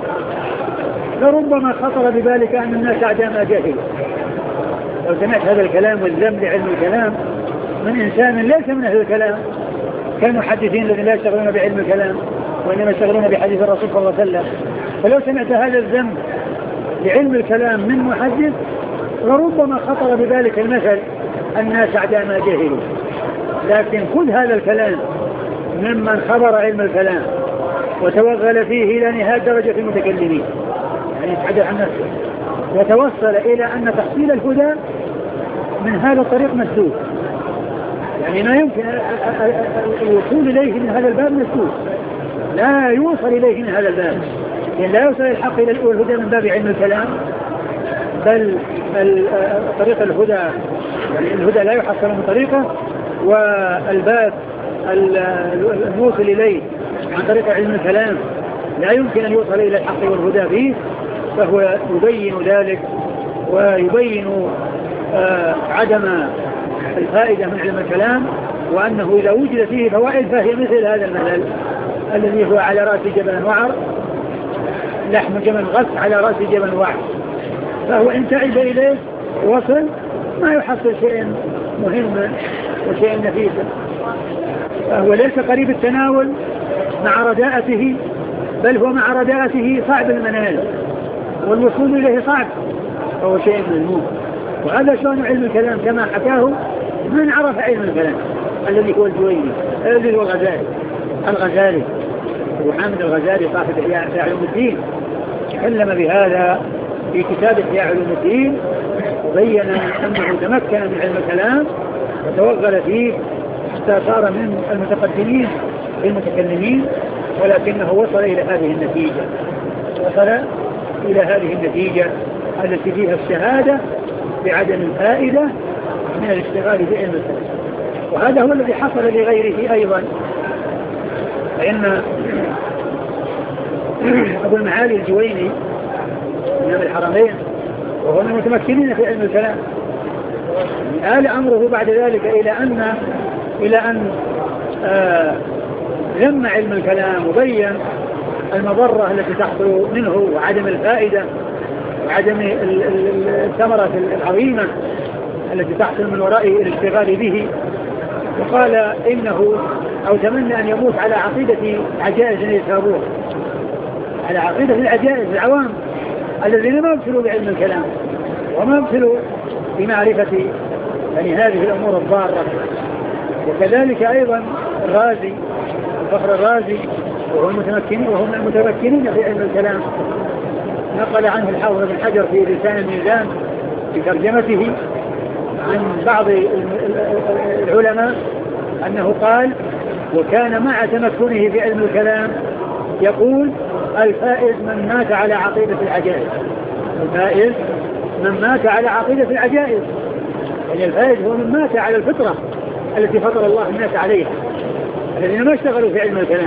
لربما خطر ببالك أن الناس أعداء جاهل. لو سمعت هذا الكلام والذم لعلم الكلام من إنسان ليس من أهل الكلام كالمحدثين الذين لا يشتغلون بعلم الكلام وإنما يشتغلون بحديث الرسول صلى الله عليه وسلم، فلو سمعت هذا الذم لعلم الكلام من محدث لربما خطر بذلك المثل الناس أعداء ما جاهلوا. لكن خذ هذا الكلام ممن خبر علم الكلام وتوغل فيه إلى نهاية درجة المتكلمين، يعني يتحدث عن نفسه وتوصل إلى أن تحصيل الهدى من هذا الطريق مسدود، يعني ما يمكن الوصول إليه من هذا الباب مسدود، لا يوصل إليه من هذا الباب، يعني لا يوصل الحق إلى الهدى من باب علم الكلام، بل طريق الهدى يعني الهدى لا يحصل من طريقه، والباب الموصل إليه عن طريق علم الكلام لا يمكن أن يوصل إلى الحق والهدى فيه، فهو يبين ذلك ويبين آه عدم الفائدة من علم الكلام، وأنه إذا وجد فيه فوائد فهي مثل هذا المثل الذي هو على رأس جبل وعر، لحم جمل غث على رأس جبل وعر، فهو إن تعب إليه وصل ما يحصل شيء مهم وشيء نفيس، فهو ليس قريب التناول مع رداءته، بل هو مع رداءته صعب المنال والوصول إليه صعب، فهو شيء مذموم. وهذا شأن علم الكلام كما حكاه من عرف علم الكلام الذي هو الجويني الذي هو الغزالي الغزالي أبو حامد الغزالي صاحب إحياء علوم الدين، تكلم بهذا في كتاب إحياء علوم الدين وبين أنه تمكن من علم الكلام وتوغل فيه حتى صار من المتقدمين المتكلمين، ولكنه وصل إلى هذه النتيجة وصل إلى هذه النتيجة التي فيها الشهادة بعدم الفائدة من الاشتغال بعلم الكلام. وهذا هو الذي حصل لغيره أيضا، فإن أبو المعالي الجويني من الحرمين وهو من المتمكنين في علم الكلام آل أمره بعد ذلك إلى أن إلى أن آه ذم علم الكلام وبين المضرة التي تحصل منه وعدم الفائدة وعدم الثمرة العظيمة التي تحصل من وراء الاشتغال به، وقال إنه أو تمنى أن يموت على عقيدة عجائز الإسابور، على عقيدة العجائز العوام الذين ما يبصروا بعلم الكلام وما يبصروا بمعرفة يعني هذه الأمور الضارة. وكذلك أيضا الرازي الفخر الرازي وهو المتمكنين وهم المتمكنين في علم الكلام، نقل عنه الحافظ بن حجر في لسان الميزان في ترجمته عن بعض العلماء أنه قال وكان مع تمكنه في علم الكلام يقول الفائز من مات على عقيدة العجائز، الفائز من مات على عقيدة العجائز، يعني الفائز هو من مات على الفطرة التي فطر الله الناس عليها الذين ما اشتغلوا في علم الكلام.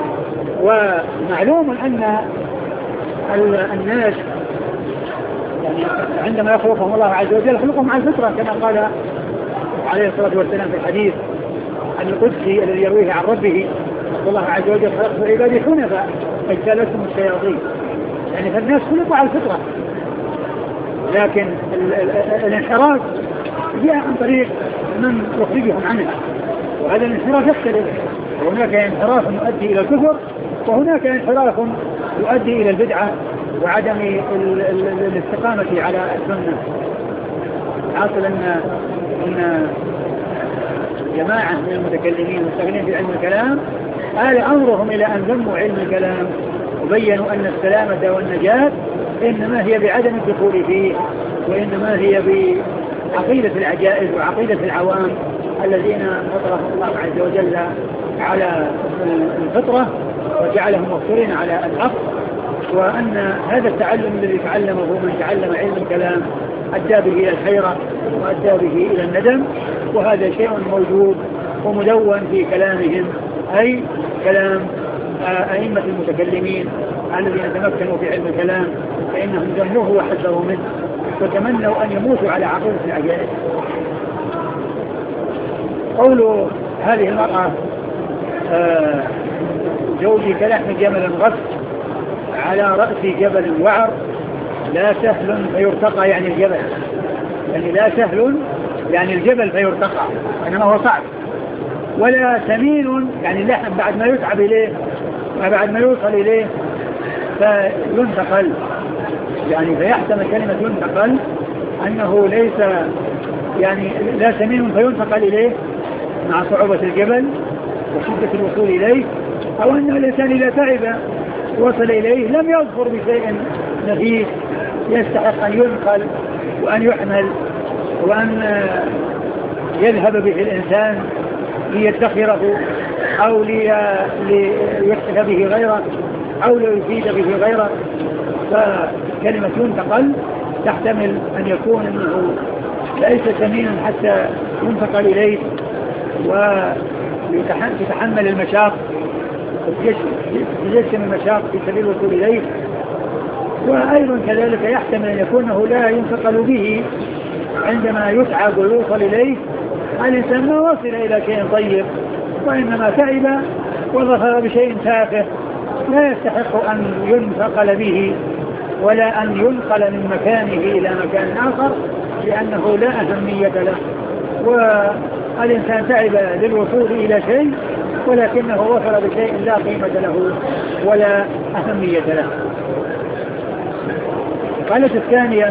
ومعلوم أن الناس يعني يعني عندما يخلقهم الله عز وجل يخلقهم على الفطرة كما قال عليه الصلاة والسلام في الحديث القدسي الذي يرويه عن ربه الله عز وجل خلق عبادي حنفاء اجتالتهم الشياطين. يعني فالناس خلقوا على الفطرة، لكن ال ال الانحراف جاء عن طريق من يخرجهم عنها، وهذا الانحراف يختلف. هناك انحراف يؤدي إلى الكفر، وهناك انحراف يؤدي إلى البدعة وعدم ال ال الاستقامة على السنة. حاصل أن أن جماعة من المتكلمين المستغلين في علم الكلام آل أمرهم إلى أن ذموا علم الكلام وبينوا أن السلامة والنجاة إنما هي بعدم الدخول فيه، وإنما هي بعقيدة العجائز وعقيدة العوام الذين فطرهم الله عز وجل على الفطرة وجعلهم مفطورين على الحق، وأن هذا التعلم الذي تعلمه من تعلم علم الكلام أدى به إلى الحيرة وأدى به إلى الندم، وهذا شيء موجود ومدون في كلامهم، أي كلام أئمة المتكلمين الذين تمكنوا في علم الكلام، فإنهم ذموه وحذروا منه وتمنوا أن يموتوا على عقيدة العجائز. قول هذه المرأة آه زوجي كلحم جمل غث على رأس جبل وعر لا سهل فيرتقى، يعني الجبل يعني لا سهل يعني الجبل فيرتقى إنما هو صعب، ولا ثمين يعني اللحم بعد ما يتعب إليه وبعد ما يوصل إليه فينتقل، يعني فيحتمل كلمة ينتقل أنه ليس يعني لا ثمين فينتقل إليه مع صعوبة الجبل وشدة الوصول إليه، أو أن الإنسان إذا تعب وصل إليه لم يظفر بشيء نفيس يستحق أن ينقل وأن يحمل وأن يذهب به الإنسان ليدخره أو ليكتف به غيره أو ليفيد به غيره. فكلمة ينتقل تحتمل أن يكون أنه ليس ثمينا حتى ينتقل إليه ويتحمل المشاق ويجسم المشاق في سبيل الوصول إليه، وأيضا كذلك يحتمل أن يكونه لا ينتقل به عندما يتعب ويوصل إليه الإنسان ما وصل إلى شيء طيب، وإنما تعب وظفر بشيء تافه لا يستحق أن ينتقل به ولا أن ينقل من مكانه إلى مكان آخر لأنه لا أهمية له، والإنسان تعب للوصول إلى شيء ولكنه وصل بشيء لا قيمة له ولا أهمية له. قالت الثانية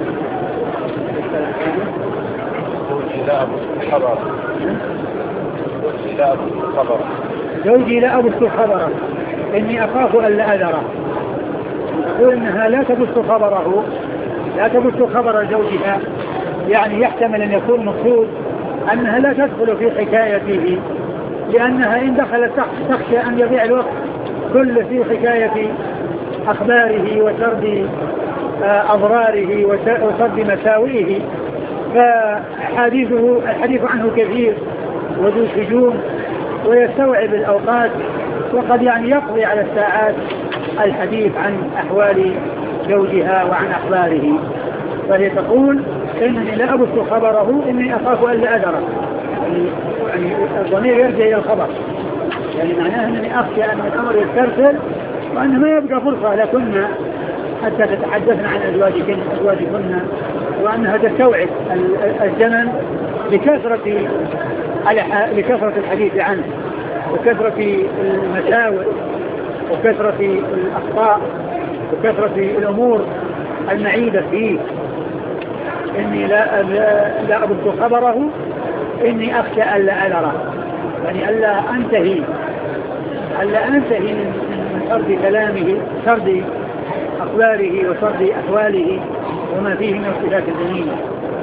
زوجي لا أبث خبره إني أخاف أن لا أذره، تقول إنها لا تبث خبره لا تبث خبر زوجها، يعني يحتمل أن يكون مقصود أنها لا تدخل في حكايته لأنها إن دخلت تخشى أن يضيع الوقت كل في حكاية أخباره وسرد أضراره وسرد مساوئه، فحديثه الحديث عنه كثير وذو شجون ويستوعب الأوقات، وقد يعني يقضي على الساعات الحديث عن أحوال زوجها وعن أخباره. فهي تقول إنني لا أبث خبره إني أخاف أن لا أدره، يعني الضمير يرجع إلى الخبر، يعني معناه أنني أخشى أن الأمر يسترسل وأن ما يبقى فرصة لكن حتى تتحدثن عن أزواجكن أزواجكن وأنها تستوعب الزمن لكثرة لكثرة الحديث عنه وكثرة المساوئ وكثرة الأخطاء وكثرة الأمور المعيبة فيه. إني لا لا أبث خبره إني أخشى ألا أذره، يعني ألا أنتهي ألا أنتهي من سرد كلامه سرد أخباره وسرد أحواله وما فيه من صفات الجميلة.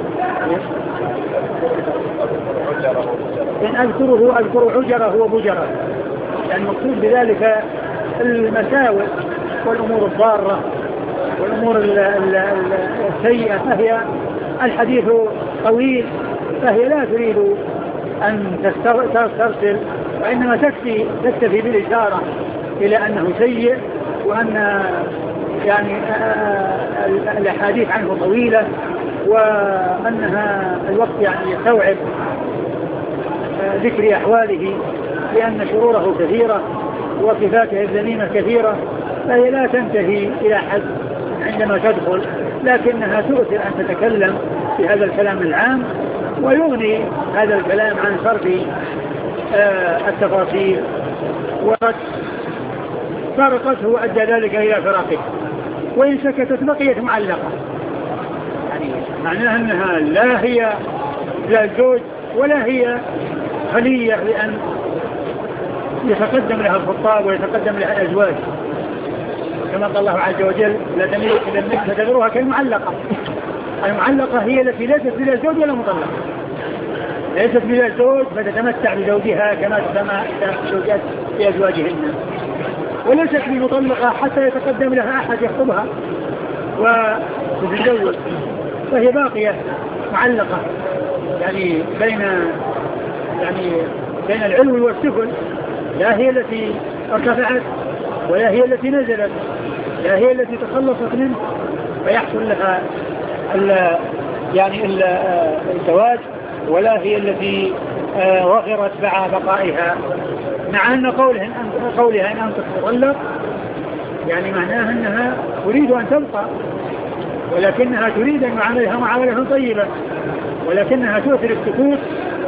إن أذكره أذكر عجره وبجره، يعني المقصود بذلك المساوئ والأمور الضارة والأمور السيئة، فهي الحديث طويل فهي لا تريد أن تسترسل وإنما تكفي تكتفي بالإشارة إلى أنه سيء وأن يعني الأحاديث عنه طويلة، وأنها الوقت يعني يستوعب ذكر أحواله، لأن شروره كثيرة وصفاته الذميمة كثيرة، فهي لا تنتهي إلى حد عندما تدخل، لكنها تؤثر أن تتكلم في هذا الكلام العام، ويغني هذا الكلام عن سرد التفاصيل، وقد فارقته وأدى ذلك إلى فراقه، وإن سكتت بقيت معلقة، يعني معناها أنها لا هي لا زوج ولا هي خلية لأن يتقدم لها الخطاب ويتقدم لها الأزواج، كما قال الله عز وجل لا تذروها كالمعلقة. المعلقة هي التي ليست بلا زوج ولا مطلقة، ليست بلا زوج فتتمتع بزوجها كما تتمتع زوجات بأزواجهن، وليست بمطلقة حتى يتقدم لها أحد يخطبها وتتزوج، فهي باقية معلقة، يعني بين يعني بين العلو والسفل، لا هي التي ارتفعت ولا هي التي نزلت، لا هي التي تخلصت منه فيحصل لها ال يعني الزواج، ولا هي التي وغرت مع بقائها، مع أن قولها أن قولها أن تتطلق يعني معناها أنها تريد أن تبقى، ولكنها تريد أن يعاملها معاملة طيبة، ولكنها تؤثر السكوت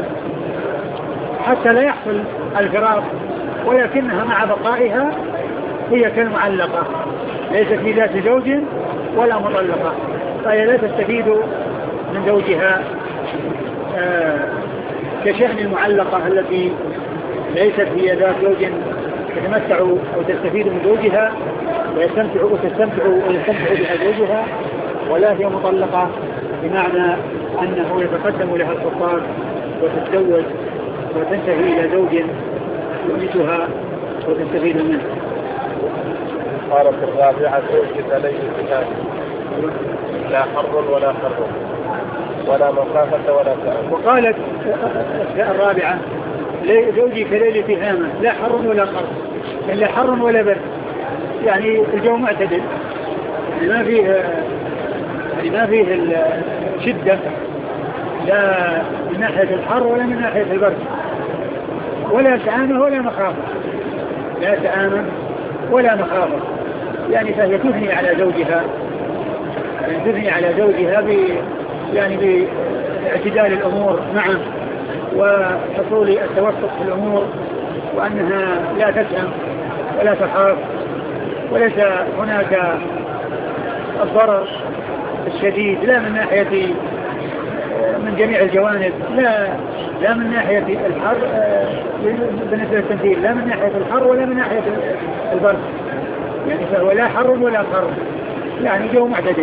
حتى لا يحصل الفراق، ولكنها مع بقائها هي كالمعلقة، ليست في ذات زوج ولا مطلقة، فهي لا تستفيد من زوجها آه كشأن المعلقة التي ليست هي ذات زوج تتمتع أو تستفيد من زوجها ويستمتع وتستمتع ويستمتع بها زوجها، ولا هي مطلقة بمعنى أنه يتقدم لها الخطاب وتتزوج وتنتهي إلى زوج يؤنسها وتستفيد منه. قالت الرابعة زوجك ليس بهذا لا حر ولا حر ولا مخافة ولا سأل. وقالت الرابعة زوجي كليل تهامة لا حر ولا حر، لا حر ولا برد، يعني الجو معتدل، يعني ما فيه يعني ما فيه الشدة لا من ناحية الحر ولا من ناحية البرد، ولا سآمة ولا مخافة، لا سآمة ولا مخافة، يعني فهي تثني على زوجها، يعني تثني على زوجها ب يعني باعتدال الأمور معه وحصول التوسط في الأمور، وأنها لا تسأم ولا تخاف، وليس هناك الضرر الشديد لا من ناحية من جميع الجوانب، لا لا من ناحية الحر بالنسبة للتمثيل، لا من ناحية الحر ولا من ناحية البرد، يعني فهو لا حر ولا حر، يعني جو معتدل.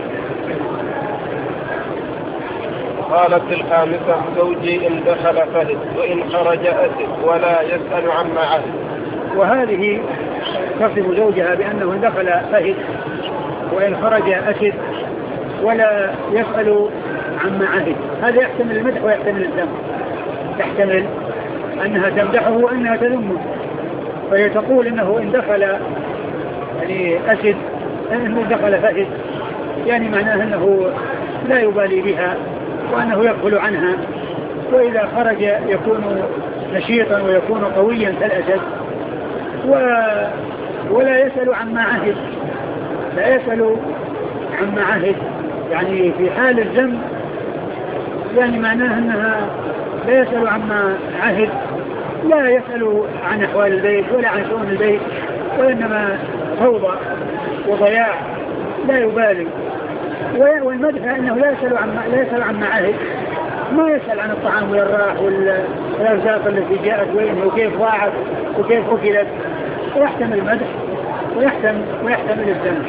قالت الخامسة زوجي إن دخل فهد وإن خرج أسد ولا يسأل عما عهد. وهذه تصف زوجها بأنه إن دخل فهد وإن خرج أسد ولا يسأل عما عهد، هذا يحتمل المدح ويحتمل الذم، يحتمل أنها تمدحه وأنها تذمه، فهي تقول إنه إن دخل يعني أسد إنه دخل فهد، يعني معناه أنه لا يبالي بها وأنه يغفل عنها، وإذا خرج يكون نشيطا ويكون قويا كالأسد، و... ولا يسأل عما عهد، لا يسأل عما عهد، يعني في حال الذنب يعني معناه أنها لا يسأل عما عهد، لا يسأل عن أحوال البيت ولا عن شؤون البيت، وإنما فوضى وضياع لا يبالي. والمدح أنه لا يسأل عما لا يسأل عما عهد، ما يسأل عن الطعام والراح والأرزاق التي جاءت وين وكيف ضاعت وكيف أكلت، ويحتمل المدح ويحتمل ويحتمل الذم.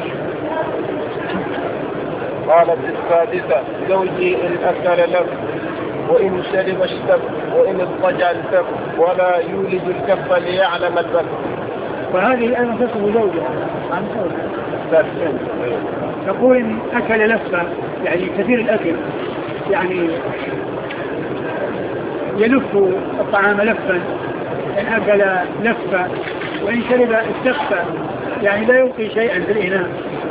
قالت السادسة زوجي إن أكل لف وإن شرب اشتب وإن اضطجع التف ولا يولد الكف ليعلم البث. وهذه أيضا تصف زوجها عن زوجها، تقول إن أكل لفة يعني كثير الأكل، يعني يلف الطعام لفا، إن أكل لفة، وإن شرب استخفى يعني لا يلقي شيئا في الإناء،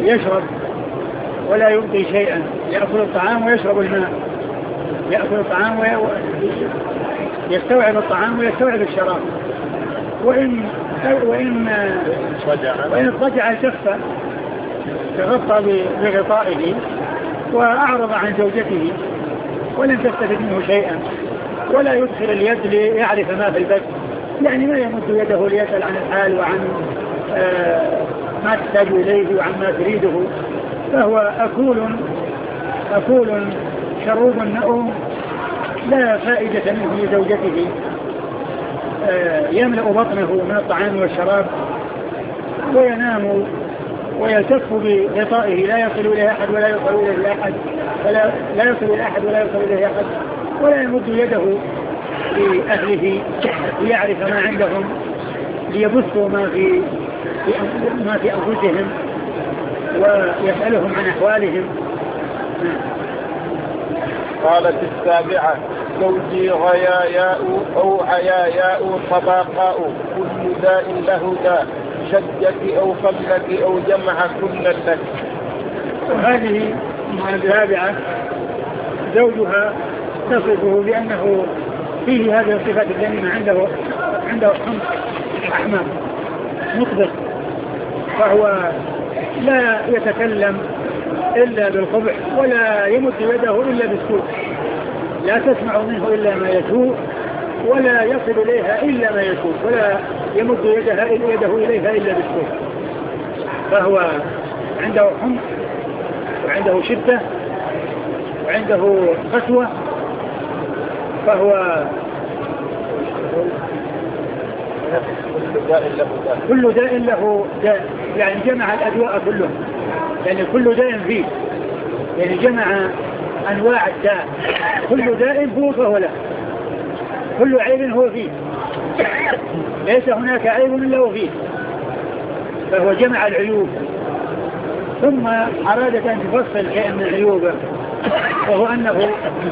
يشرب ولا يبقي شيئا، يأكل الطعام ويشرب الماء، يأكل الطعام ويستوعب الطعام ويستوعب الشراب. وإن وإن وإن اضطجع الكفة تغطى بغطائه وأعرض عن زوجته ولم تستفد منه شيئا، ولا يدخل اليد ليعرف ما في البث، يعني ما يمد يده ليسأل عن الحال وعن آه ما تحتاج إليه وعن ما تريده، فهو أكول أكول شروب نؤم لا فائدة منه لزوجته، آه يملأ بطنه من الطعام والشراب وينام ويلتف بغطائه، لا يصل إليه أحد ولا يصل إليه أحد ولا لا يصل إليه أحد ولا يصل إليه أحد، ولا يمد يده لأهله ليعرف ما عندهم ليبثوا ما في ما في أنفسهم ويسألهم عن أحوالهم. قالت السابعة: زوجي غياياء أو عياياء طباقاء، كل داء له داء، شدك أو قلك أو جمع كل لك. وهذه السابعة زوجها تصفه بأنه فيه هذه الصفات الذميمة، عنده عنده حمق أحمق مطبق، فهو لا يتكلم إلا بالقبح ولا يمد يده إلا بالسوء، لا تسمع منه إلا ما يسوء ولا يصل إليها إلا ما يسوء، ولا يمد يدها يده إليها إلا بالسوء، فهو عنده حمق وعنده شدة وعنده قسوة، فهو كل داء له داء، يعني جمع الأدواء كلهم، يعني كل داء فيه، يعني جمع أنواع الداء، كل داء هو فهو له، كل عيب هو فيه، ليس هناك عيب إلا هو فيه، فهو جمع العيوب. ثم أرادت أن تفصل شيئا من عيوبه، وهو أنه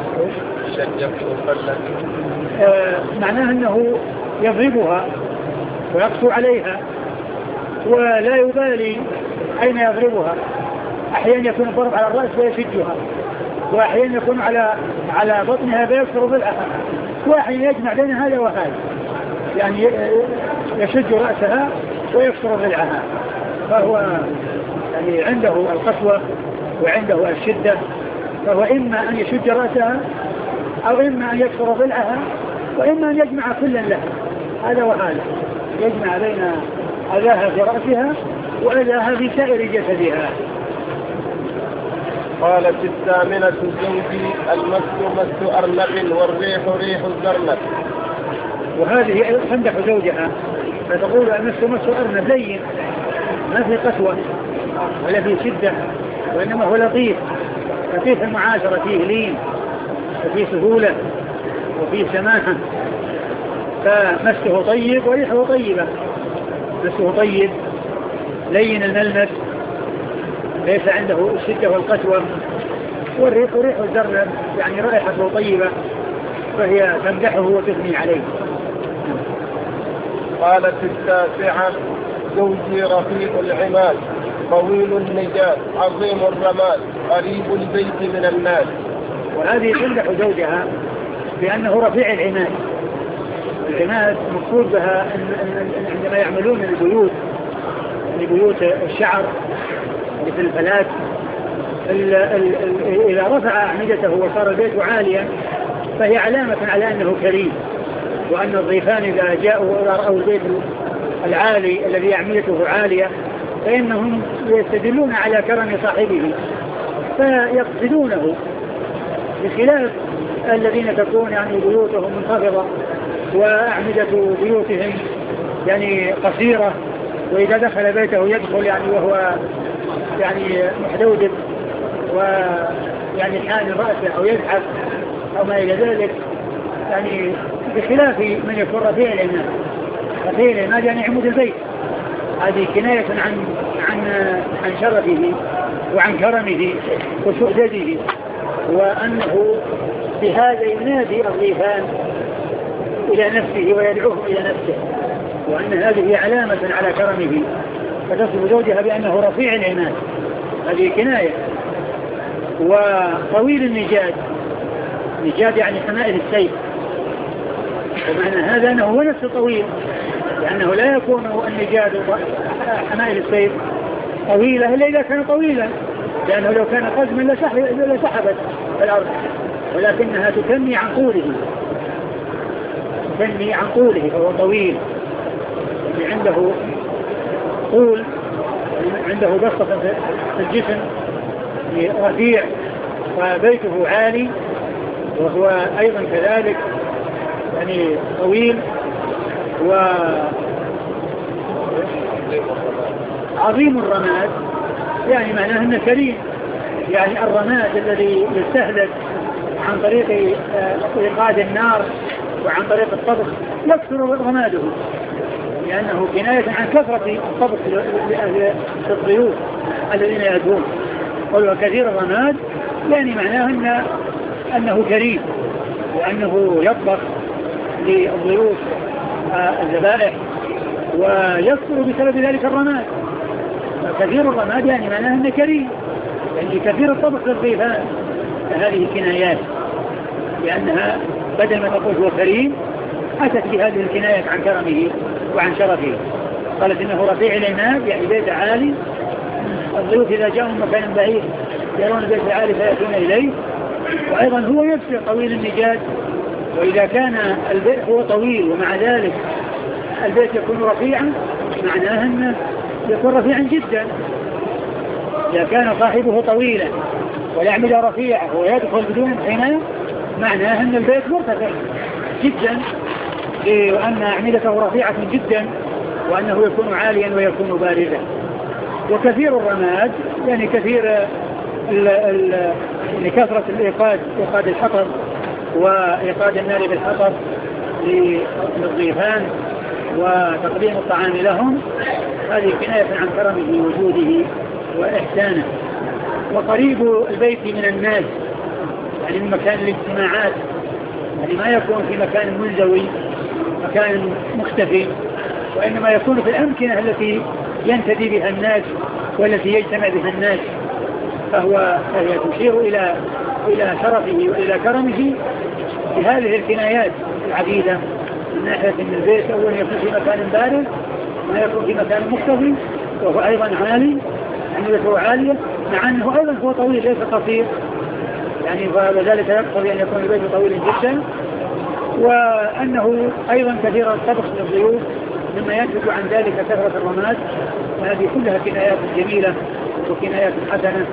آه معناه أنه يضربها ويقسو عليها ولا يبالي أين يضربها، أحيانا يكون الضرب على الرأس فيشجها، وأحيانا يكون على على بطنها فيكسر ضلعها، وأحيانا يجمع بين هذا وهذا، يعني يشج رأسها ويكسر ضلعها، فهو يعني عنده القسوة وعنده الشدة، فهو إما أن يشج رأسها أو إما أن يكسر ضلعها وإما أن يجمع كلا لها، هذا وهذا، يجمع بين أذاها في رأسها وأذاها في سائر جسدها. قالت الثامنة: زوجي المس مس أرنب والريح ريح الزرنب. وهذه تمدح زوجها فتقول المس مس أرنب لين، ما في قسوة ولا في شدة، وإنما هو لطيف لطيف المعاشرة، فيه لين وفيه سهولة وفيه سماحة، فمسه طيب وريحه طيبة، مسه طيب لين الملمس ليس عنده الشدة والقسوة، والريح ريح الزرنب يعني رائحته طيبة، فهي تمدحه وتثني عليه. قالت التاسعة: زوجي رفيع العماد طويل النجاة عظيم الرماد قريب البيت من الناس. وهذه تمدح زوجها بأنه رفيع العماد. العماد مقصود بها عندما يعملون البيوت لبيوت الشعر مثل الفلات، إذا رفع أعمدته وصار البيت عاليا فهي علامة على أنه كريم، وأن الضيفان إذا جاءوا ورأوا البيت العالي الذي أعمدته عالية فإنهم يستدلون على كرم صاحبه فيقصدونه، بخلاف الذين تكون يعني بيوتهم منخفضة وأعمدة بيوتهم يعني قصيرة، وإذا دخل بيته يدخل يعني وهو يعني محدودب ويعني حان رأسه أو يزحف أو ما إلى ذلك، يعني بخلاف من يكون رفيع العماد. رفيع العماد يعني عمود البيت، هذه كناية عن عن عن شرفه وعن كرمه وسؤدده، وأنه بهذا ينادي الضيفان إلى نفسه ويدعوه إلى نفسه، وأن هذه علامة على كرمه، فتصف زوجها بأنه رفيع العماد هذه كناية. وطويل النجاد، نجاد يعني حمائل السيف، ومعنى هذا أنه هو نفسه طويل، لأنه لا يكون النجاد حمائل السيف طويلة إلا إذا كان طويلا، لأنه لو كان قزما لسحبت الأرض، ولكنها تكني عن طوله، تكني عن طوله، فهو طويل، يعني عنده طول، عنده بسطة في الجسم رفيع، فبيته عالي، وهو أيضا كذلك يعني طويل وعظيم الرماد، يعني معناه أنه كريم، يعني الرماد الذي يستهلك عن طريق إيقاد النار وعن طريق الطبخ يكثر رماده، لأنه كناية عن كثرة الطبخ للضيوف الذين يأتون. قل كثير الرماد يعني معناه أنه, أنه كريم، وأنه يطبخ للضيوف الذبائح ويكثر بسبب ذلك الرماد. كثير الرماد يعني معناه أنه كريم، يعني كثير الطبخ للضيفان. هذه الكنايات لأنها بدل ما تقول هو كريم أتت بهذه الكنايات عن كرمه وعن شرفه. قالت إنه رفيع العناد يعني بيت عالي، الضيوف إذا جاءوا من مكان بعيد يرون البيت العالي فيأتون إليه. وأيضا هو نفسه طويل النجاد، وإذا كان البيت هو طويل ومع ذلك البيت يكون رفيعا معناه أنه يكون رفيعا جدا. إذا كان صاحبه طويلا والأعمدة رفيعة ويدخل بدون انحناء معناه أن البيت مرتفع جدا، لأن أعمدته رفيعة جدا، وأنه يكون عاليا ويكون باردا. وكثير الرماد يعني كثير ال ال لكثرة الإيقاد، إيقاد الحطب وإيقاد النار بالحطب للضيفان وتقديم الطعام لهم. هذه كناية عن كرمه وجوده وإحسانه. وقريب البيت من الناس يعني من مكان الاجتماعات، يعني ما يكون في مكان منزوي مكان مختفي، وإنما يكون في الأمكنة التي ينتدي بها الناس والتي يجتمع بها الناس. فهو تشير إلى إلى شرفه وإلى كرمه بهذه الكنايات العديدة، من ناحية أن البيت أولا يكون في مكان بارد، ما يكون في مكان مختفي، وهو أيضا عالي، عنده عالية، مع أنه أيضا هو طويل ليس قصير، يعني وذلك يقتضي أن يكون البيت طويل جدا. وأنه أيضا كثير الطبخ للضيوف مما ينتج عن ذلك كثرة الرماد. وهذه كلها كنايات جميلة وكنايات حسنة.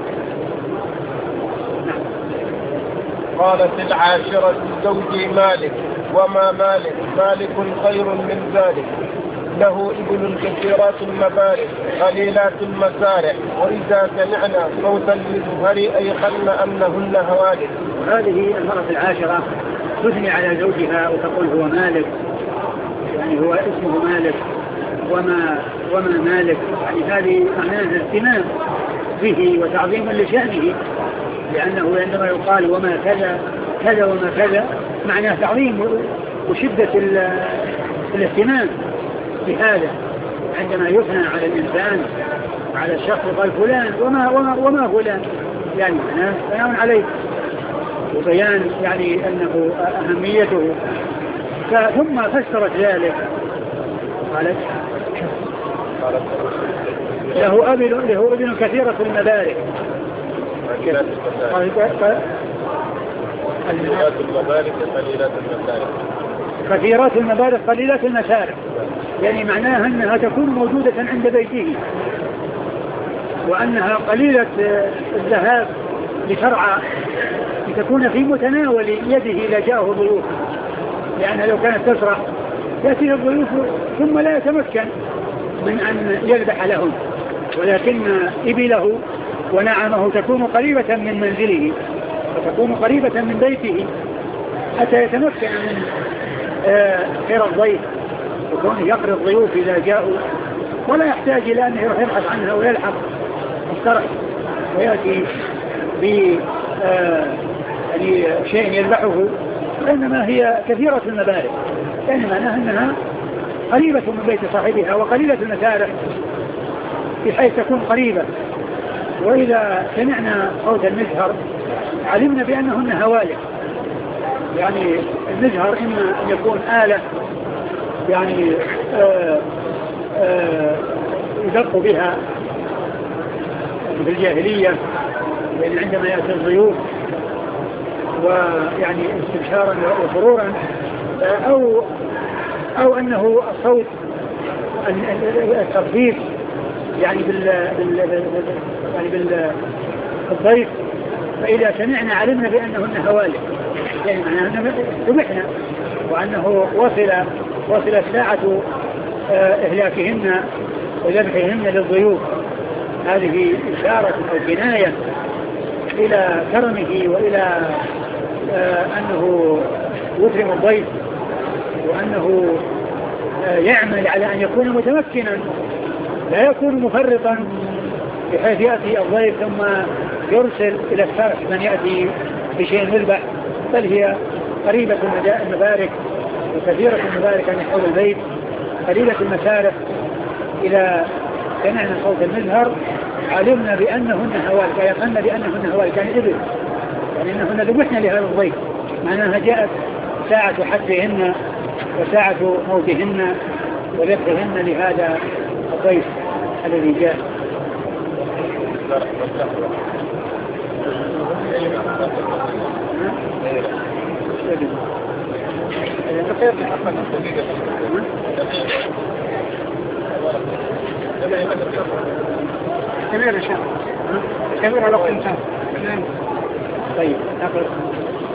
نعم. قالت العاشرة زوجي مالك، وما مالك؟ مالك خير من ذلك، له ابن كثيرات المبارك قليلات المسارح، وإذا سمعنا صوتا للزهر أيقن أنهن هوالك. هذه المرة العاشرة تثني على زوجها وتقول هو مالك، يعني هو اسمه مالك، وما وما مالك، يعني هذه معناها اهتمام به وتعظيم لشأنه، لأنه عندما يقال وما كذا كذا وما كذا معناه تعظيم وشدة الاهتمام بهذا. عندما يثنى على الإنسان على الشخص قال فلان وما وما وما فلان، يعني معناه بيان عليه وبيان يعني أنه أهميته. ثم فسرت ذلك قالت له أبن له ابن كثيرة المبارك، كثيرات المبارك قليلات المسارح، كثيرات المبارك قليلات المسارح، يعني معناها أنها تكون موجودة عند بيته، وأنها قليلة الذهاب لشرع لتكون في متناول يده إذا جاءه ضيوف، لأنها لو كانت تسرع يأتي الضيوف ثم لا يتمكن من أن يذبح لهم، ولكن إبله ونعمه تكون قريبة من منزله وتكون قريبة من بيته حتى يتمكن من خير الضيف وكونه يقري الضيوف إذا جاءوا، ولا يحتاج إلى أنه يروح يبحث عنها ويلحق الشرع ويأتي ب يعني شيء يذبحه، وإنما هي كثيرة المبارك، يعني معناها أنها قريبة من بيت صاحبها وقليلة المسارح، بحيث تكون قريبة وإذا سمعنا صوت المزهر علمنا بأنهن هوالك. يعني المزهر إما أن يكون آلة يعني آآ آآ يدق بها في الجاهلية، يعني عندما يأتي الضيوف ويعني استبشارا وسرورا، أو أو أنه الصوت الترفيه يعني بال يعني بالضيف. فإذا سمعنا علمنا بأنهن هوالك، يعني معناها أنه ذبحنا، وأنه وصل وصلت ساعة إهلاكهن وذبحهن للضيوف. هذه إشارة أو كناية إلى كرمه وإلى أنه يكرم الضيف، وأنه يعمل على أن يكون متمكنا، لا يكون مفرطا بحيث يأتي الضيف ثم يرسل إلى السرح من يأتي بشيء مذبح، بل هي قريبة المبارك وكثيرة المبارك عن حول البيت، قليلة المسارح. إذا سمعنا صوت المزهر علمنا بأنهن هوالك، يقلنا بأنهن هوالك، يعني إبل، يعني أنهن ذبحنا لهذا الضيف، معناها جاءت ساعة حتفهن وساعة موتهن وذبحهن لهذا الضيف الذي جاء. كبير يا شيخ، كبير على وقت إنسان. طيب نقل.